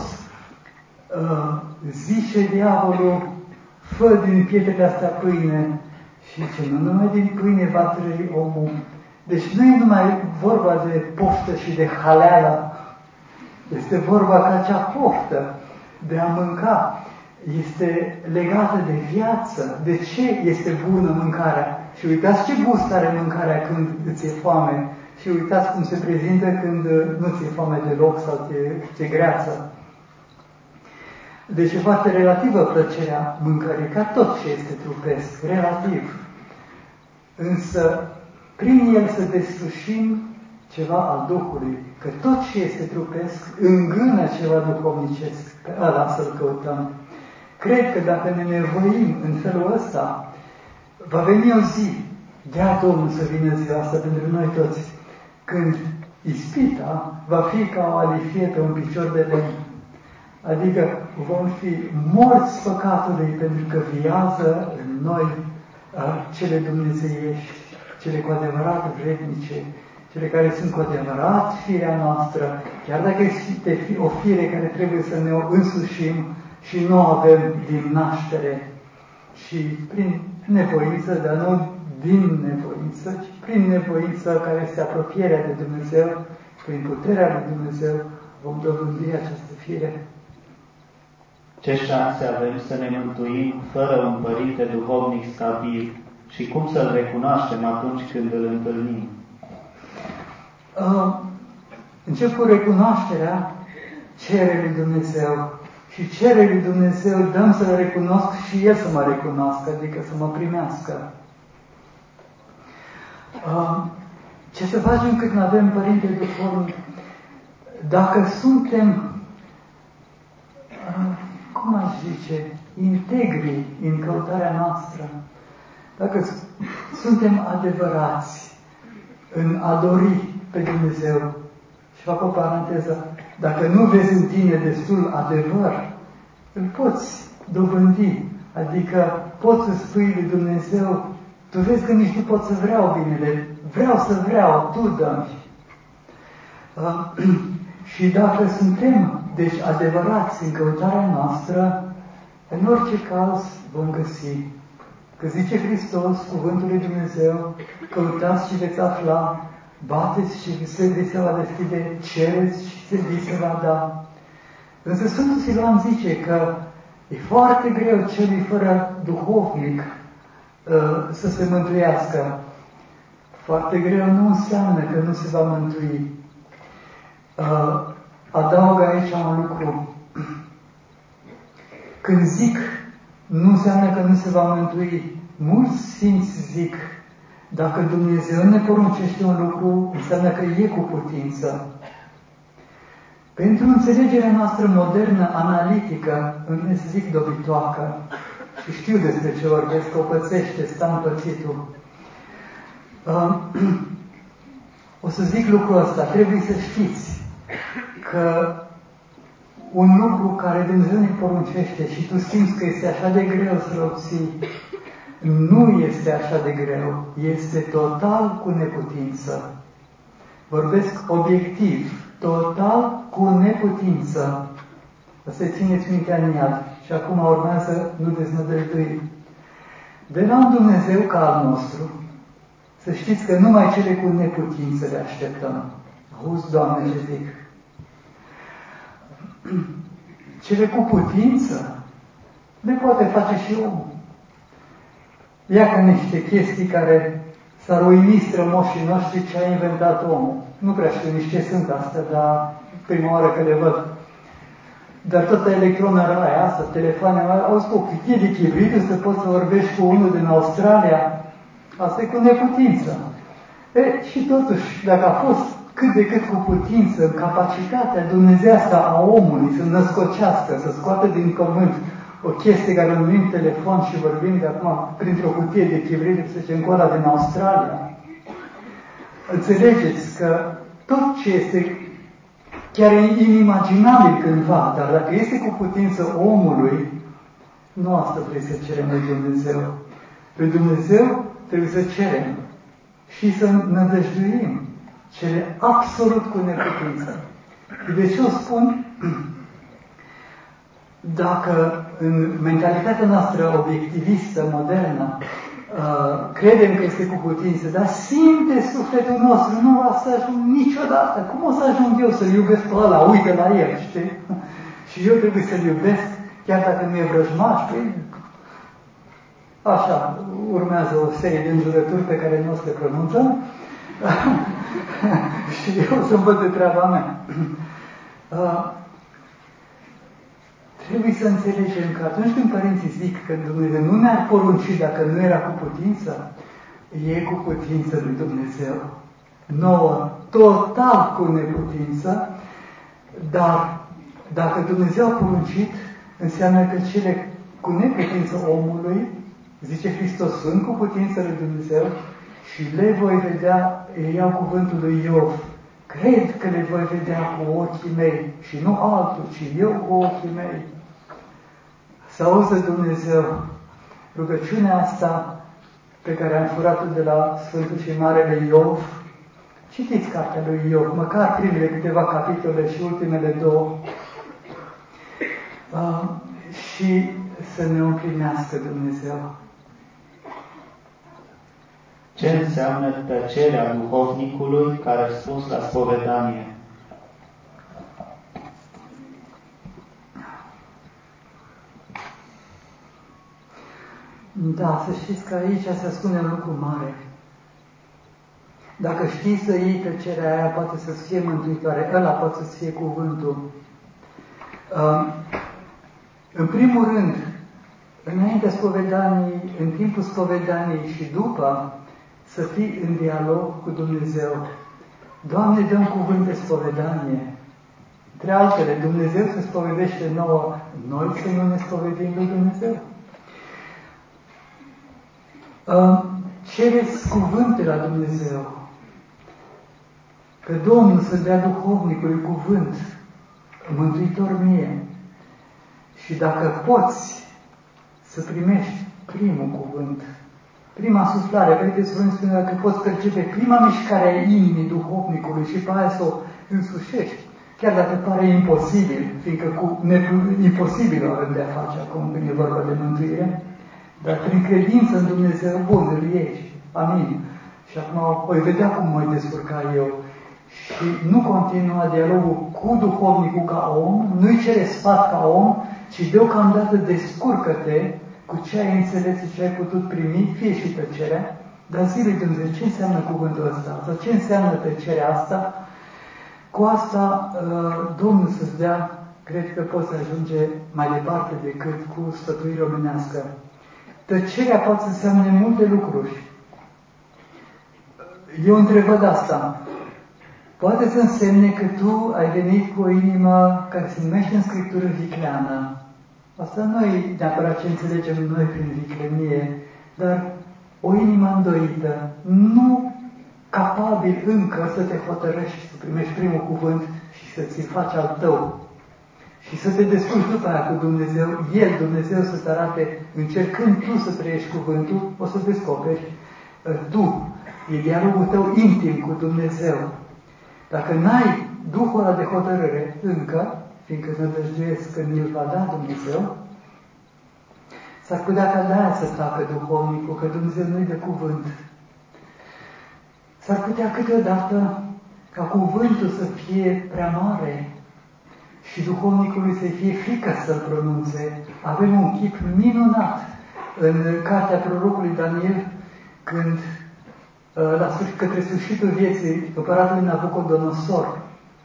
zice diavolul, fă din pietrele astea pâine și zice, nu numai din pâine va trăi omul. Deci nu e numai vorba de poftă și de haleală. Este vorba că acea poftă de a mânca este legată de viață. De ce este bună mâncarea? Și uitați ce gust are mâncarea când îți e foame. Și uitați cum se prezintă când nu ți-e foame deloc sau ți-e greață. Deci e foarte relativă plăcerea mâncării, ca tot ce este trupesc, relativ. Însă, prin el să deslușim ceva al Duhului, că tot ce este trupesc îngână ceva duhovnicesc, pe ăla să-l căutăm. Cred că dacă ne nevoim în felul ăsta, va veni o zi, dea Domnul să vină ziua asta pentru noi toți, când ispita va fi ca o alifie pe un picior de lemn. Adică vom fi morți păcatului pentru că viază în noi cele dumnezeiești, cele cu adevărat vrednice, cele care sunt cu adevărat firea noastră, chiar dacă este o fire care trebuie să ne o însușim și nu o avem din naștere și prin nevoință, dar nu din nevoință, ci prin nevoință care este apropierea de Dumnezeu, prin puterea lui Dumnezeu vom dobândi această fire. Ce șanse avem să ne mântuim fără un părinte duhovnic stabil și cum să-l recunoaștem atunci când îl întâlnim? Încep cu recunoașterea, cere lui Dumnezeu și cere lui Dumnezeu, dăm să-l recunosc și El să mă recunoască, adică să mă primească. Ce să facem când avem părinte duhovnic? Dacă suntem, cum aș zice, integri în căutarea noastră, dacă suntem adevărați în a dori pe Dumnezeu, și fac o paranteză, dacă nu vezi în tine destul adevăr, îl poți dobândi, adică poți să spui lui Dumnezeu, tu vezi că nici nu pot să vreau binele, vreau să vreau, tu dă-mi. Și dacă suntem, deci, adevărați în căutarea noastră, în orice caz vom găsi. Că zice Hristos, cuvântul lui Dumnezeu, căutați și veți vi bateți și vi se va deschide, cereți și vi se va da. Însă Sfântul Siluan zice că e foarte greu celui fără duhovnic să se mântuiască. Foarte greu nu înseamnă că nu se va mântui. Adaugă aici un lucru. Când zic, nu înseamnă că nu se va mântui. Mulți sfinți zic, Dacă Dumnezeu ne poruncește un lucru, înseamnă că e cu putință. Pentru înțelegerea noastră modernă, analitică, îmi zic dobitoacă, și știu despre ce vorbesc, că o pățește, sta împățitul. O să zic lucrul ăsta, trebuie să știți că un lucru care Dumnezeu ne poruncește și tu simți că este așa de greu să-l obții, nu este așa de greu, este total cu neputință. Vorbesc obiectiv, total cu neputință. O să țineți mintea în iad. Și acum urmează nu deznădăjduiri. De la un Dumnezeu ca al nostru, să știți că numai cele cu neputință le așteptăm. Auzi, Doamne, ce zic? Cele cu putință le poate face și omul. Ia ca niște chestii care s-ar uimi strămoșii noștri ce a inventat omul. Nu prea știu nici ce sunt astea, dar prima oară că le văd. Dar toată electrona aia, asta, telefoanele, auzi, cu cutie de chibrit, să poți să vorbești cu unul din Australia. Asta e cu neputință. Și totuși, dacă a fost cât de cât cu putință, în capacitatea dumnezească a omului să născocească, să scoată din pământ o chestie care o numim telefon și vorbim de acum printr-o cutie de chibrit, să zicem, cu ăla din Australia, înțelegeți că tot ce este chiar inimaginabil cândva, dar dacă este cu putință omului, nu asta trebuie să cerem lui Dumnezeu. Lui Dumnezeu trebuie să cerem și să nădăjduim cele absolut cu neputință. De ce o spun? Dacă în mentalitatea noastră obiectivistă, modernă, credem că este cu putință, dar simte sufletul nostru, nu va să ajung niciodată. Cum o să ajung eu să-l iubesc pe ăla? Uite la el, știi? Și eu trebuie să-l iubesc, chiar dacă nu e vrăjmaș. Așa, urmează o serie de înjurături pe care nu o să le pronunțăm. Și eu o să văd de treaba mea. Trebuie să înțelegem că atunci când părinții zic că Dumnezeu nu ne-ar porunci dacă nu era cu putință, e cu putință lui Dumnezeu. Nouă, total cu neputință, dar dacă Dumnezeu a poruncit, înseamnă că cele cu neputință omului, zice Hristos, sunt cu putință lui Dumnezeu și le voi vedea, iau cuvântul lui Iov, cred că le voi vedea cu ochii mei și nu altul, ci eu cu ochii mei. Să auză Dumnezeu rugăciunea asta pe care am furat-o de la Sfântul și Marele Iov. Citiți cartea lui Iov, măcar primele câteva capitole și ultimele două. Și să ne împlinească Dumnezeu. Ce înseamnă tăcerea duhovnicului care a spus la spovedanie? Da, să știți că aici se ascunde un lucru mare. Dacă știi să iei tăcerea aia, poate să fie mântuitoare. Ăla poate să fie cuvântul. În primul rând, înaintea spovedanii, în timpul spovedaniei și după, să fii în dialog cu Dumnezeu. Doamne, dă-mi cuvânt de spovedanie. Între altele, Dumnezeu se spovedește nouă, noi să nu ne spovedim lui Dumnezeu. Cereți cuvânt de la Dumnezeu. Că Domnul să dea duhovnicului cuvânt, mântuitor mie. Și dacă poți să primești primul cuvânt, prima suflare, vedeți, Sfântul spune, dacă poți percepe prima mișcare a inimii duhovnicului și pe aia să o însușești, chiar dacă pare imposibil, fiindcă cu imposibil avem de a face acum când e vorba de mântuire, dar prin credință în Dumnezeu, bun, îl iei. Amin. Și acum voi vedea cum mă descurca eu. Și nu continua dialogul cu duhovnicul ca om, nu-i cere sfat ca om, ci deocamdată descurcă-te cu ce ai înțeles și ce ai putut primi, fie și tăcerea, dar zi lui Dumnezeu, ce înseamnă cuvântul ăsta? Sau ce înseamnă tăcerea asta? Cu asta Domnul să-ți dea, cred că poți ajunge mai departe decât cu sfătuire omenească. Tăcerea poate să însemne multe lucruri. eu întreb asta. Poate să însemne că tu ai venit cu o inimă care se numește în Scriptură vicleană. Asta nu e neapărat ce înțelegem noi prin viclenie, dar o inimă îndoită, nu capabil încă să te hotărăști să primești primul cuvânt și să ți-l faci al tău. Și să te descurci după aia cu Dumnezeu, Dumnezeu să-ți arate, încercând tu să trăiești cuvântul, o să descoperi tu. E dialogul tău intim cu Dumnezeu. Dacă n-ai Duhul ăla de hotărâre încă, fiindcă nădăjduiesc că mi-l va da Dumnezeu, s-ar putea ca de-aia să tacă duhovnicul, că Dumnezeu nu-i dă cuvânt. S-ar putea câteodată ca cuvântul să fie prea mare și duhovnicului să fie frică să-l pronunțe. Avem un chip minunat în cartea prorocului Daniel, când către sfârșitul vieții împăratului Nabucodonosor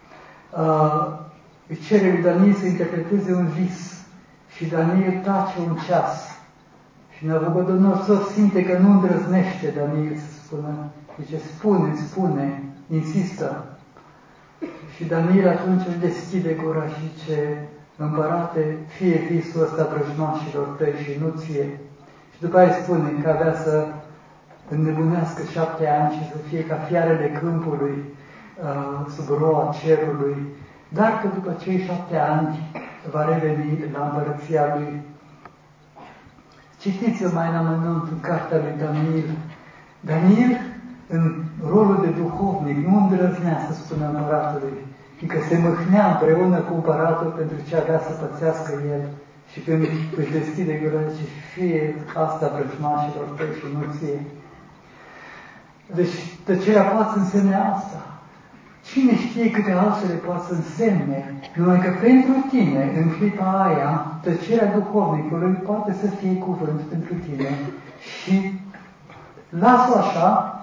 îi cere lui Daniel să interpreteze un vis și Daniel tace un ceas. Și Nabucodonosor simte că nu îndrăznește Daniel să spună. Zice, spune, insistă. Și Daniel atunci își deschide gura și zice, împărate, fie visul ăsta vrăjmașilor tăi și nu ție. Și după aia spune că avea să înnebunească 7 ani și să fie ca fiarele câmpului sub roa cerului, dar că după cei 7 ani va reveni la împărăția lui. Citiți-o mai în amănunt în cartea lui Daniel. Daniel, în rolul de duhovnic, nu îndrăznea să spună împăratului, fiindcă se mâhnea împreună cu împăratul pentru ce avea să pățească el. Și când își deschide gura, zice, fie asta vrăjmașilor tăi și nu ție. Deci tăcerea poate să însemne asta. Cine știe câte altele poate să însemne, numai că pentru tine, în clipa aia, tăcerea duhovnicului poate să fie cuvânt pentru tine. Și las-o așa,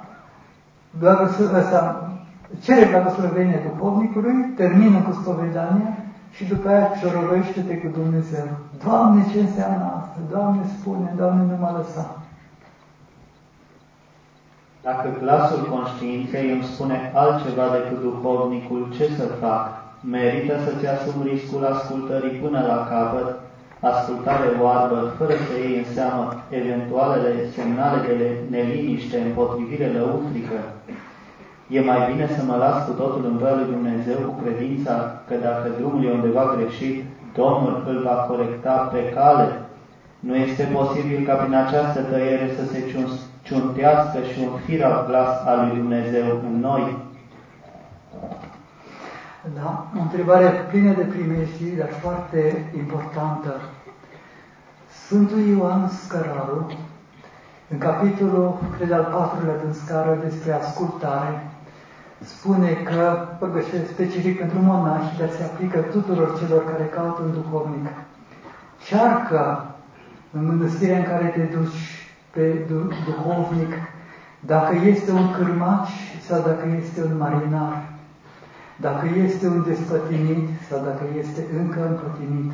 cere blagoslovenia duhovnicului, termină cu spovedania și după aia ciorovește-te cu Dumnezeu. Doamne, ce înseamnă asta? Doamne, spune, Doamne, nu mă lăsa. Dacă glasul conștiinței îmi spune altceva decât duhovnicul, ce să fac? Merită să-ți asumi riscul ascultării până la capăt, ascultare oarbă, fără să iei în seamă eventualele semnale de neliniște, împotrivire lăuntrică. E mai bine să mă las cu totul în voia lui Dumnezeu cu credința că dacă drumul e undeva greșit, Domnul îl va corecta pe cale. Nu este posibil ca prin această tăiere să se ciuntească și un firav glas al lui Dumnezeu în noi? Da, o întrebare plină de primejdii, dar foarte importantă. Sfântul Ioan Scăraru, în capitolul, cred al 4-lea din Scară, despre ascultare, spune că vorbește specific pentru monași, dar se aplică tuturor celor care caută un duhovnic. Cearcă în mănăstirea în care te duci pe duhovnic, dacă este un cârmaci sau dacă este un marinar, dacă este un despătimit sau dacă este încă împătimit.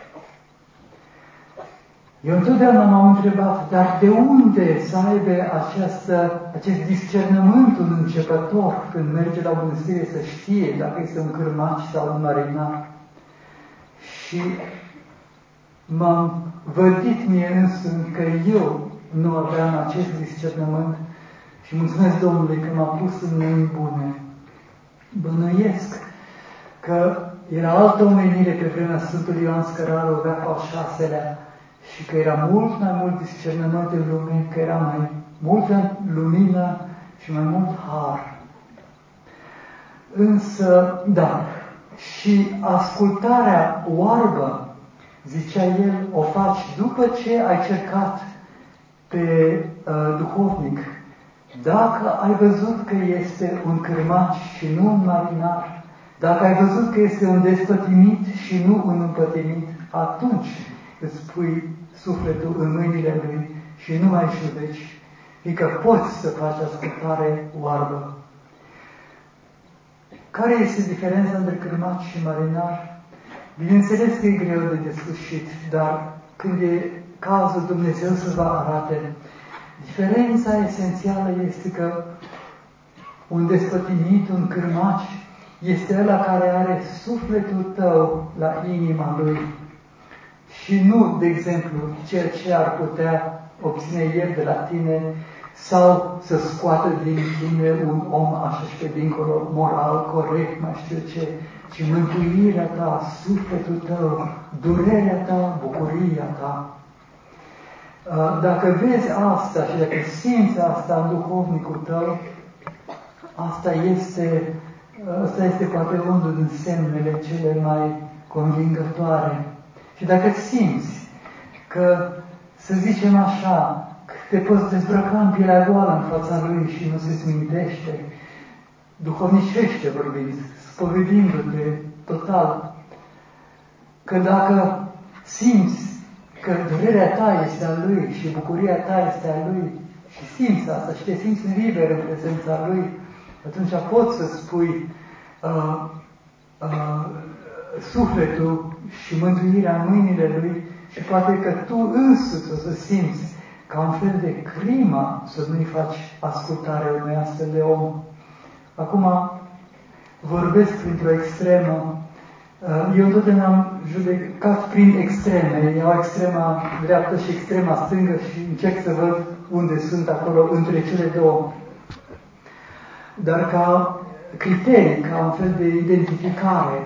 Eu întotdeauna m-am întrebat, dar de unde să aibă acest discernământ un începător când merge la o mănăstire să știe dacă este un cârmaci sau un marinar? Și m-am vădit mie însumi că eu nu aveam acest discernământ și mulțumesc Domnului că m-a pus în mâini bune. Bănuiesc că era altă omenire pe vremea Sfântului Ioan Scăraru, avea pe al 6-lea, și că era mult mai mult discernământ în lume, că era mai multă lumină și mai mult har. Însă, da, și ascultarea oarbă, zicea el, o faci după ce ai cercat pe duhovnic. Dacă ai văzut că este un cârmaci și nu un marinar, dacă ai văzut că este un despătimit și nu un împătimit, atunci îți pui sufletul în mâinile lui și nu mai judeci, fiindcă poți să faci ascultare oarbă. Care este diferența între cârmaci și marinar? Bineînțeles că e greu de deslușit, dar când e cazul, Dumnezeu să vă arate. Diferența esențială este că un despătimit, un cârmaci, este ăla care are sufletul tău la inima lui și nu, de exemplu, ceea ce ar putea obține el de la tine sau să scoată din tine un om așa și pe dincolo, moral, corect, mai știu ce, ci mântuirea ta, sufletul tău, durerea ta, bucuria ta. Dacă vezi asta și dacă simți asta în duhovnicul tău, asta este poate unul din semnele cele mai convingătoare. Și dacă simți că, să zicem așa, te poți dezbrăca în pielea goală în fața lui și nu se smintește, duhovnicește vorbind, spovedindu-te total, că dacă simți că durerea ta este a lui și bucuria ta este a lui și simți asta și te simți liber în prezența lui, atunci poți să spui sufletul și mântuirea în mâinile lui și poate că tu însuți o să simți ca un fel de crimă să nu-i faci ascultare unui astfel de om. Acum vorbesc printr-o extremă. Eu întotdeauna am judecat prin extreme. Iau extrema dreaptă și extrema stângă și încerc să văd unde sunt acolo între cele două. Dar ca criterii, ca un fel de identificare,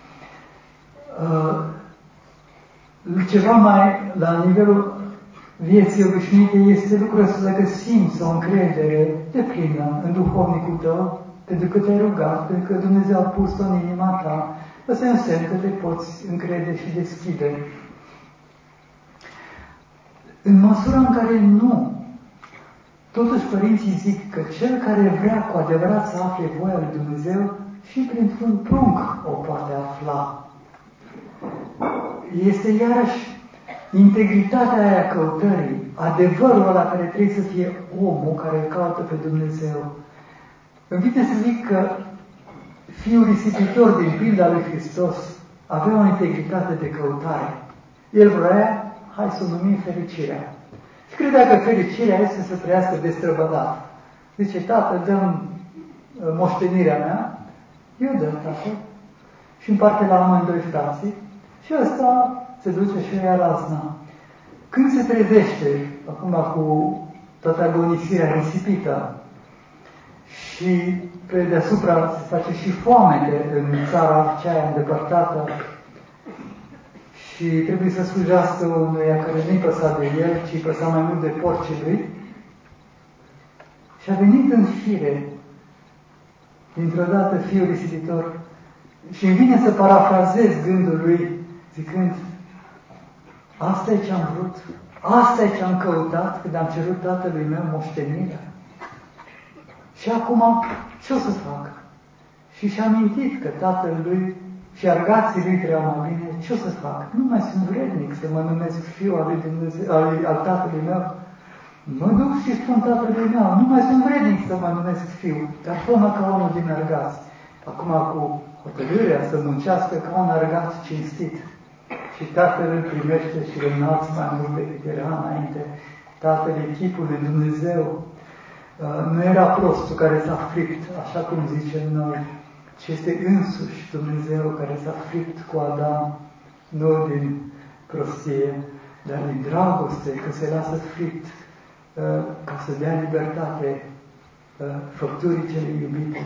ceva mai la nivelul vieții obișnuite este lucrul ăsta dacă simți o încredere deplină în duhovnicul tău, pentru că te-ai rugat, pentru că Dumnezeu a pus-o în inima ta, ăsta e un semn că te poți încrede și deschide. În măsura în care nu, totuși părinții zic că cel care vrea cu adevărat să afle voia lui Dumnezeu și printr-un prunc o poate afla. Este iarăși integritatea aia căutării, adevărul ăla care trebuie să fie omul care îl caută pe Dumnezeu. Îmi vine să zic că fiul risipitor din pilda lui Hristos avea o integritate de căutare. El vrea, hai să o numim fericirea. Și credea că fericirea este să trăiască destrăbălat. Zice, tată, dăm moștenirea mea, eu dă, tată, și împarte la amândoi frații, și ăsta se duce și ia razna. Când se trezește, acum cu toată agonisirea risipită, și pe deasupra se face și foamete în țara aceea îndepărtată și trebuie să slujească unuia care nu-i păsa de el, ci păsa mai mult de porcii lui, și a venit în fire, dintr-o dată, fiul risipitor, și îmi vine să parafrazez gândul lui, zicând, asta e ce am vrut, asta e ce am căutat când am cerut tatălui meu moștenirea. Și acum, ce o să fac? Și și-a amintit că tatăl lui și argații lui treau mai bine, ce o să fac? Nu mai sunt vrednic să mă numesc fiul al lui Dumnezeu, al tatălui meu. Mă duc și spun tatălui meu, nu mai sunt vrednic să mă numesc fiu, dar fă-mă ca unul din argați. Acum cu hotărârea să muncească ca un argat cinstit. Și tatăl îl primește și îl înalți mai mult decât era înainte. Tatăl e chipul lui Dumnezeu. Nu era prostul care s-a fript, așa cum zicem noi, ci este însuși Dumnezeu care s-a fript cu Adam, nu din prostie, dar din dragoste, că se lasă fript ca să dea libertate făpturii cele iubite.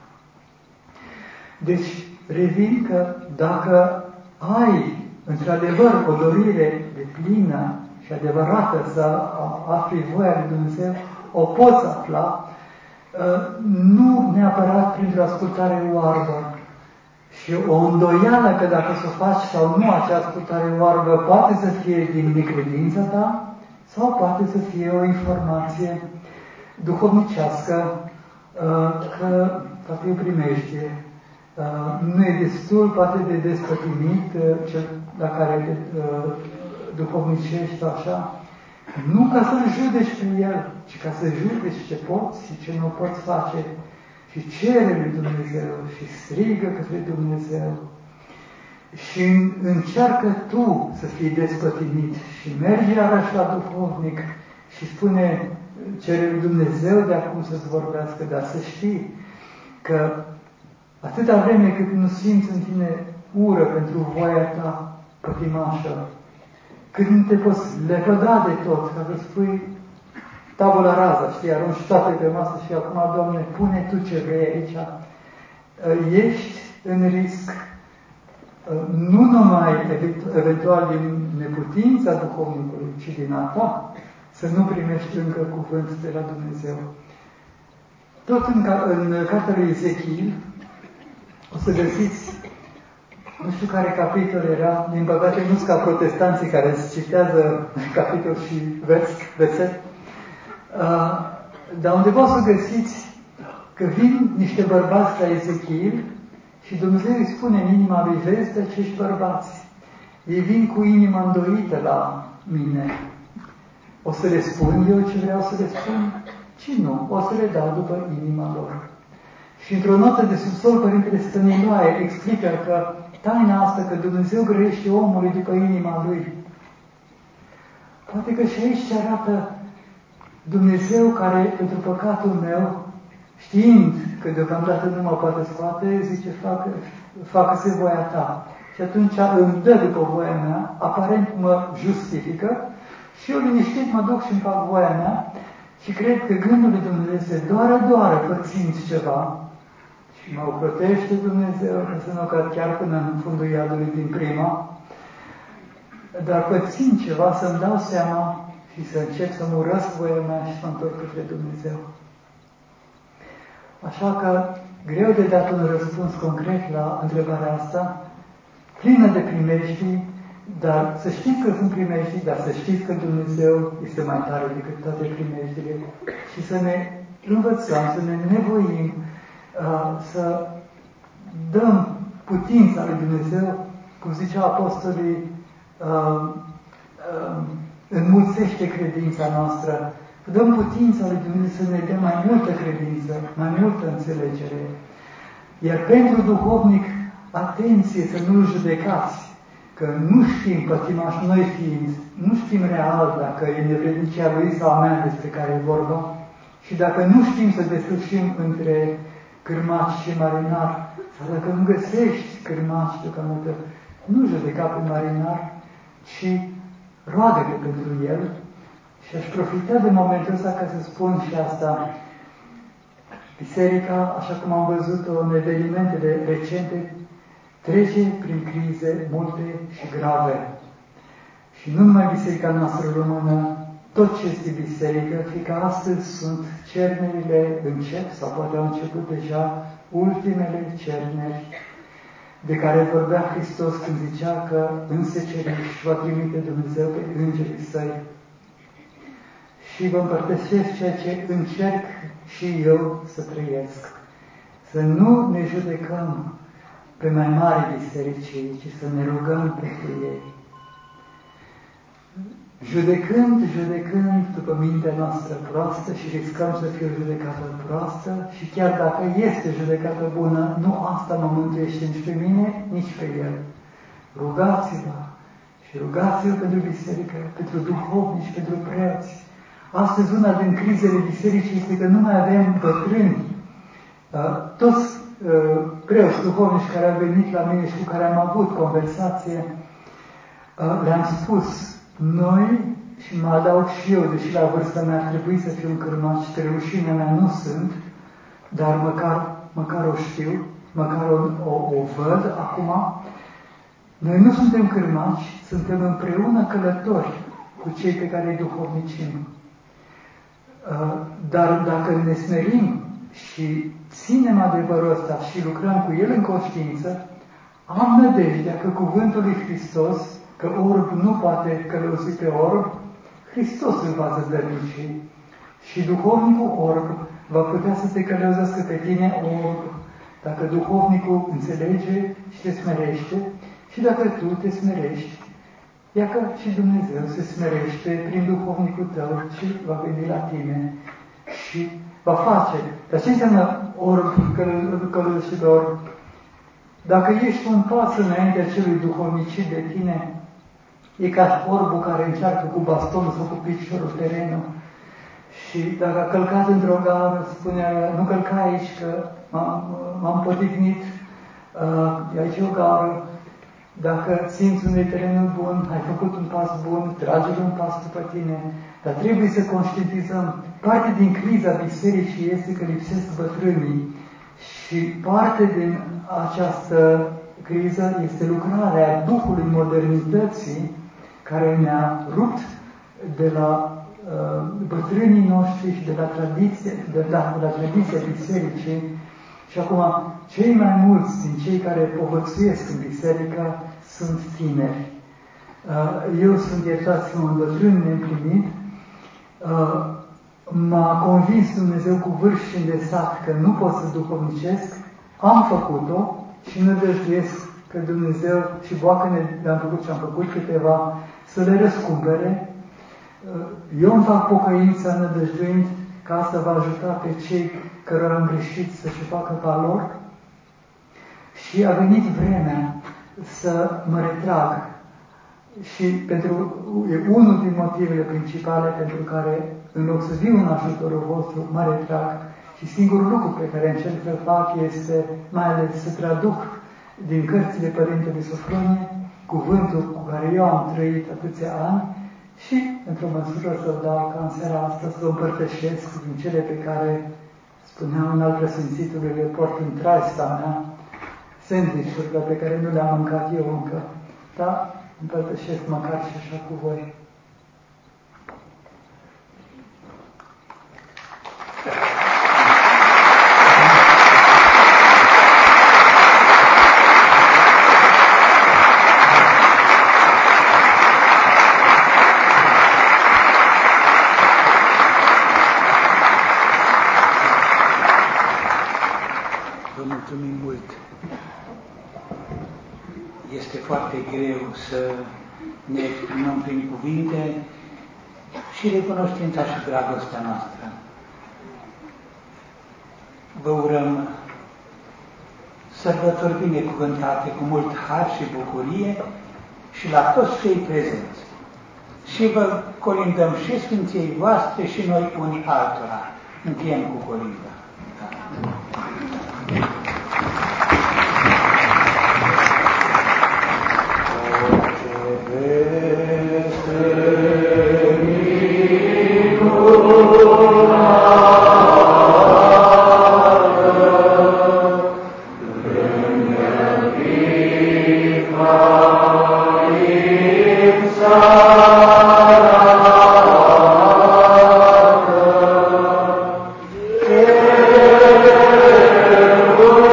Deci, revin că dacă ai într-adevăr o dorire deplină și adevărată să afli voia lui Dumnezeu, o poți afla, nu neapărat printr-o ascultare oarbă. Și o îndoială că dacă să o faci sau nu acea ascultare oarbă poate să fie din necredința ta sau poate să fie o informație duhovnicească că poate e o primejdie. Nu e destul, poate de despătimit cel la care duhovnicești așa. Nu ca să-l judeci pe el, ci ca să judeci ce poți și ce nu poți face. Și cere lui Dumnezeu și strigă către Dumnezeu. Și încearcă tu să fii despătimit și mergi iarăși la duhovnic și spune, cere lui Dumnezeu de acum să-ți vorbească, dar să știi că atâta vreme cât nu simți în tine ură pentru voia ta pătimașă, cât nu te poți lepăda de tot, ca să spui tabula rasa, știi, arunci toate pe masă și acum, Doamne, pune Tu ce vrei aici, ești în risc, nu numai eventual din neputința duhovnicului, ci din a ta, să nu primești încă cuvânt de la Dumnezeu. Tot în cartea lui Ezechiel o să găsiți, nu știu care capitol era, din păcate nu sunt ca protestanții care îți citează capitol și verset, dar undeva o să găsiți că vin niște bărbați la Ezechiel și Dumnezeu îi spune în inima lui, vezi de acești bărbați, ei vin cu inima îndoită la mine. O să le spun eu ce vreau să le spun? Ci nu, o să le dau după inima lor. Și într-o notă de subsol, Părintele Stăniloae explică că taina asta, că Dumnezeu grăiește omului după inima lui, poate că și aici se arată Dumnezeu care, pentru păcatul meu, știind că deocamdată nu mă poate scoate, zice, facă-se voia ta. Și atunci îmi dă după voia mea, aparent mă justifică, și eu liniștit mă duc și îmi fac voia mea și cred că gândul lui Dumnezeu se doară pățind ceva și mă ocrotește Dumnezeu, ca să nu cad chiar până în fundul iadului din prima, dar pățind ceva să-mi dau seama și să încep să-mi urăsc voia mea și să mă întorc către Dumnezeu. Așa că greu de dat un răspuns concret la întrebarea asta, plină de primejdii, dar să știți că sunt primejdii, dar să știți că Dumnezeu este mai tare decât toate primejdile și să ne învățăm, să ne nevoim, să dăm putința lui Dumnezeu, cum zicea apostolii, înmulțește credința noastră, dăm putința lui Dumnezeu să ne dea mai multă credință, mai multă înțelegere. Iar pentru duhovnic, atenție să nu-l judecați, că nu știm, pătimași noi fiind, nu știm real dacă e nevrednicia lui sau a mea despre care e vorba și dacă nu știm să deslușim între cârmaci și marinar, sau dacă nu găsești cârmaci deocamdată, nu judeca pe marinar, ci roagă-te pentru el. Și aș profita de momentul ăsta ca să spun și asta. Biserica, așa cum am văzut-o în evenimentele recente, trece prin crize multe și grave. Și nu numai biserica noastră română, tot ce este biserică, fiindcă astăzi sunt cernerile încep, sau poate au început deja, ultimele cerneri de care vorbea Hristos când zicea că în seceriș va trimite Dumnezeu pe îngerii săi. Și vă împărtășesc ceea ce încerc și eu să trăiesc. Să nu ne judecăm pe mai mari bisericii, ci să ne rugăm pentru ei. Judecând după mintea noastră proastă și riscăm să fie o judecată proastă și chiar dacă este judecată bună, nu asta mă mântuiește nici pe mine, nici pe el. Rugați-vă și rugați-vă pentru biserică, pentru duhovnici, pentru preoți. Astăzi una din crizele bisericii este că nu mai avem bătrâni. Toți preoți duhovnici care au venit la mine și cu care am avut conversație, le-am spus, noi, și mă adaug și eu, deși la vârsta mea ar trebui să fiu un cârmaș, spre rușinea mea nu sunt, dar măcar o știu, măcar o văd acum. Noi nu suntem cârmași, suntem împreună călători cu cei pe care îi duhovnicim. Dar dacă ne smerim și ținem adevărul ăsta și lucrăm cu el în conștiință, am nădejdea că cuvântul lui Hristos, că orb nu poate călăuzi pe orb, Hristos îl va zădărnici. Și duhovnicul orb va putea să te călăuzească pe tine orb, dacă duhovnicul înțelege și te smerește și dacă tu te smerești. Ia că și Dumnezeu se smerește prin duhovnicul tău și va veni la tine și va face. Dar ce înseamnă orb, călăuzitor? Dacă ești un pas înaintea celui duhovnicit de tine, e ca orbul care încearcă cu bastonul sau cu piciorul terenul Și dacă a călcat într-o gaură, spunea ea, nu călca aici, că m-am poticnit, e aici o gaură. Dacă simți unde e terenul bun, ai făcut un pas bun, trage-l un pas după tine. Dar trebuie să conștientizăm. Parte din criza bisericii este că lipsesc bătrânii și parte din această criză este lucrarea Duhului modernității care ne-a rupt de la bătrânii noștri și de la tradiția bisericii. Și acum, cei mai mulți din cei care povățuiesc în biserică sunt tineri. Eu sunt, iertați-mă, un bătrân neîmplinit. M-a convins Dumnezeu cu vârf și îndesat că nu pot să duhovnicesc. Am făcut-o și nădăjduiesc că Dumnezeu și boacăne le-am făcut și am făcut câteva să le răscumpere. Eu îmi fac pocăința nădăjduind că asta va ajuta pe cei cărora am greșit să-și facă valor. Și a venit vremea să mă retrag. Și e unul din motivele principale pentru care, în loc să viu în ajutorul vostru, mă retrag. Și singurul lucru pe care încerc să-l fac este mai ales să traduc din cărțile Părintelui Sofronie cuvântul cu care eu am trăit atâția ani și, într-o măsură, să-l dau ca în seara asta să o împărtășesc din cele pe care, spuneam în al preasfințitului, le port în traista mea, sandwich-urile pe care nu le-am mâncat eu încă, dar împărtășesc măcar și așa cu voi. Mulțumim mult. Este foarte greu să ne exprimăm prin cuvinte și recunoștința și dragostea noastră. Vă urăm sărbători binecuvântate cu mult har și bucurie și la toți cei prezenți. Și vă colindăm și Sfinției voastre și noi unii altora. Încheiem cu colinda. Oh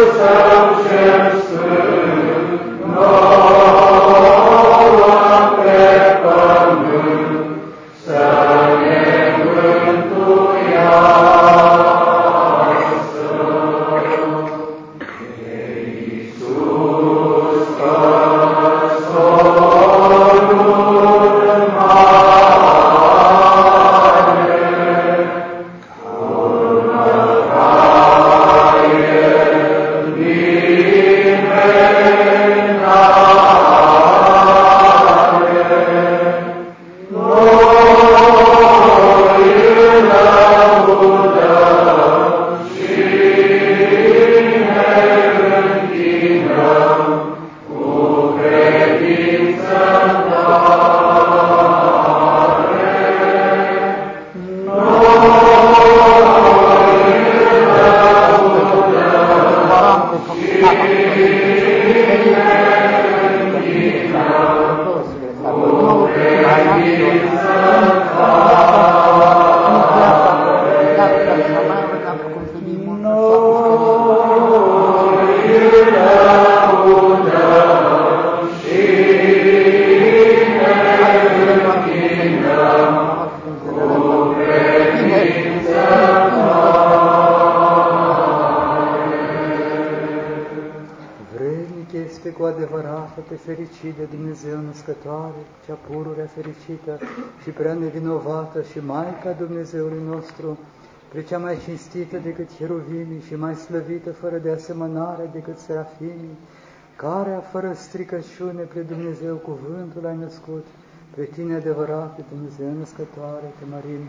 fericit de Dumnezeu născătoare, cea pururea fericită și prea nevinovată și Maica Dumnezeului nostru, pre cea mai cinstită decât cheruvimii și mai slăvită fără de asemănare decât serafimii, care, fără stricăciune, pre Dumnezeu cuvântul ai născut, pre tine adevărate Dumnezeu născătoare, te mărim.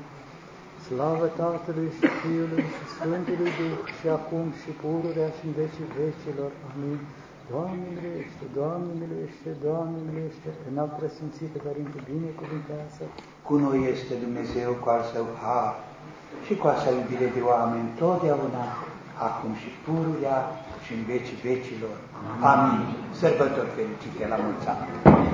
Slavă Tatălui și Fiului și Sfântului Duh și acum și pururea și în vecii vecilor. Amin. Doamne miluiește, Doamne miluiește, Doamne miluiește, înalt preasfințită, Părinte, binecuvântează. Cu noi este Dumnezeu cu al Său har și cu a Sa iubire de oameni totdeauna, acum și pururea și în vecii vecilor. Amin. Sărbători fericite, la mulți ani.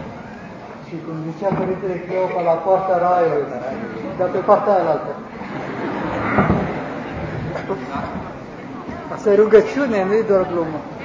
Și cum zicea Părintele Cleopa, la poarta raiului, dar pe partea aia altă. Asta e rugăciune, nu-i doar glumă.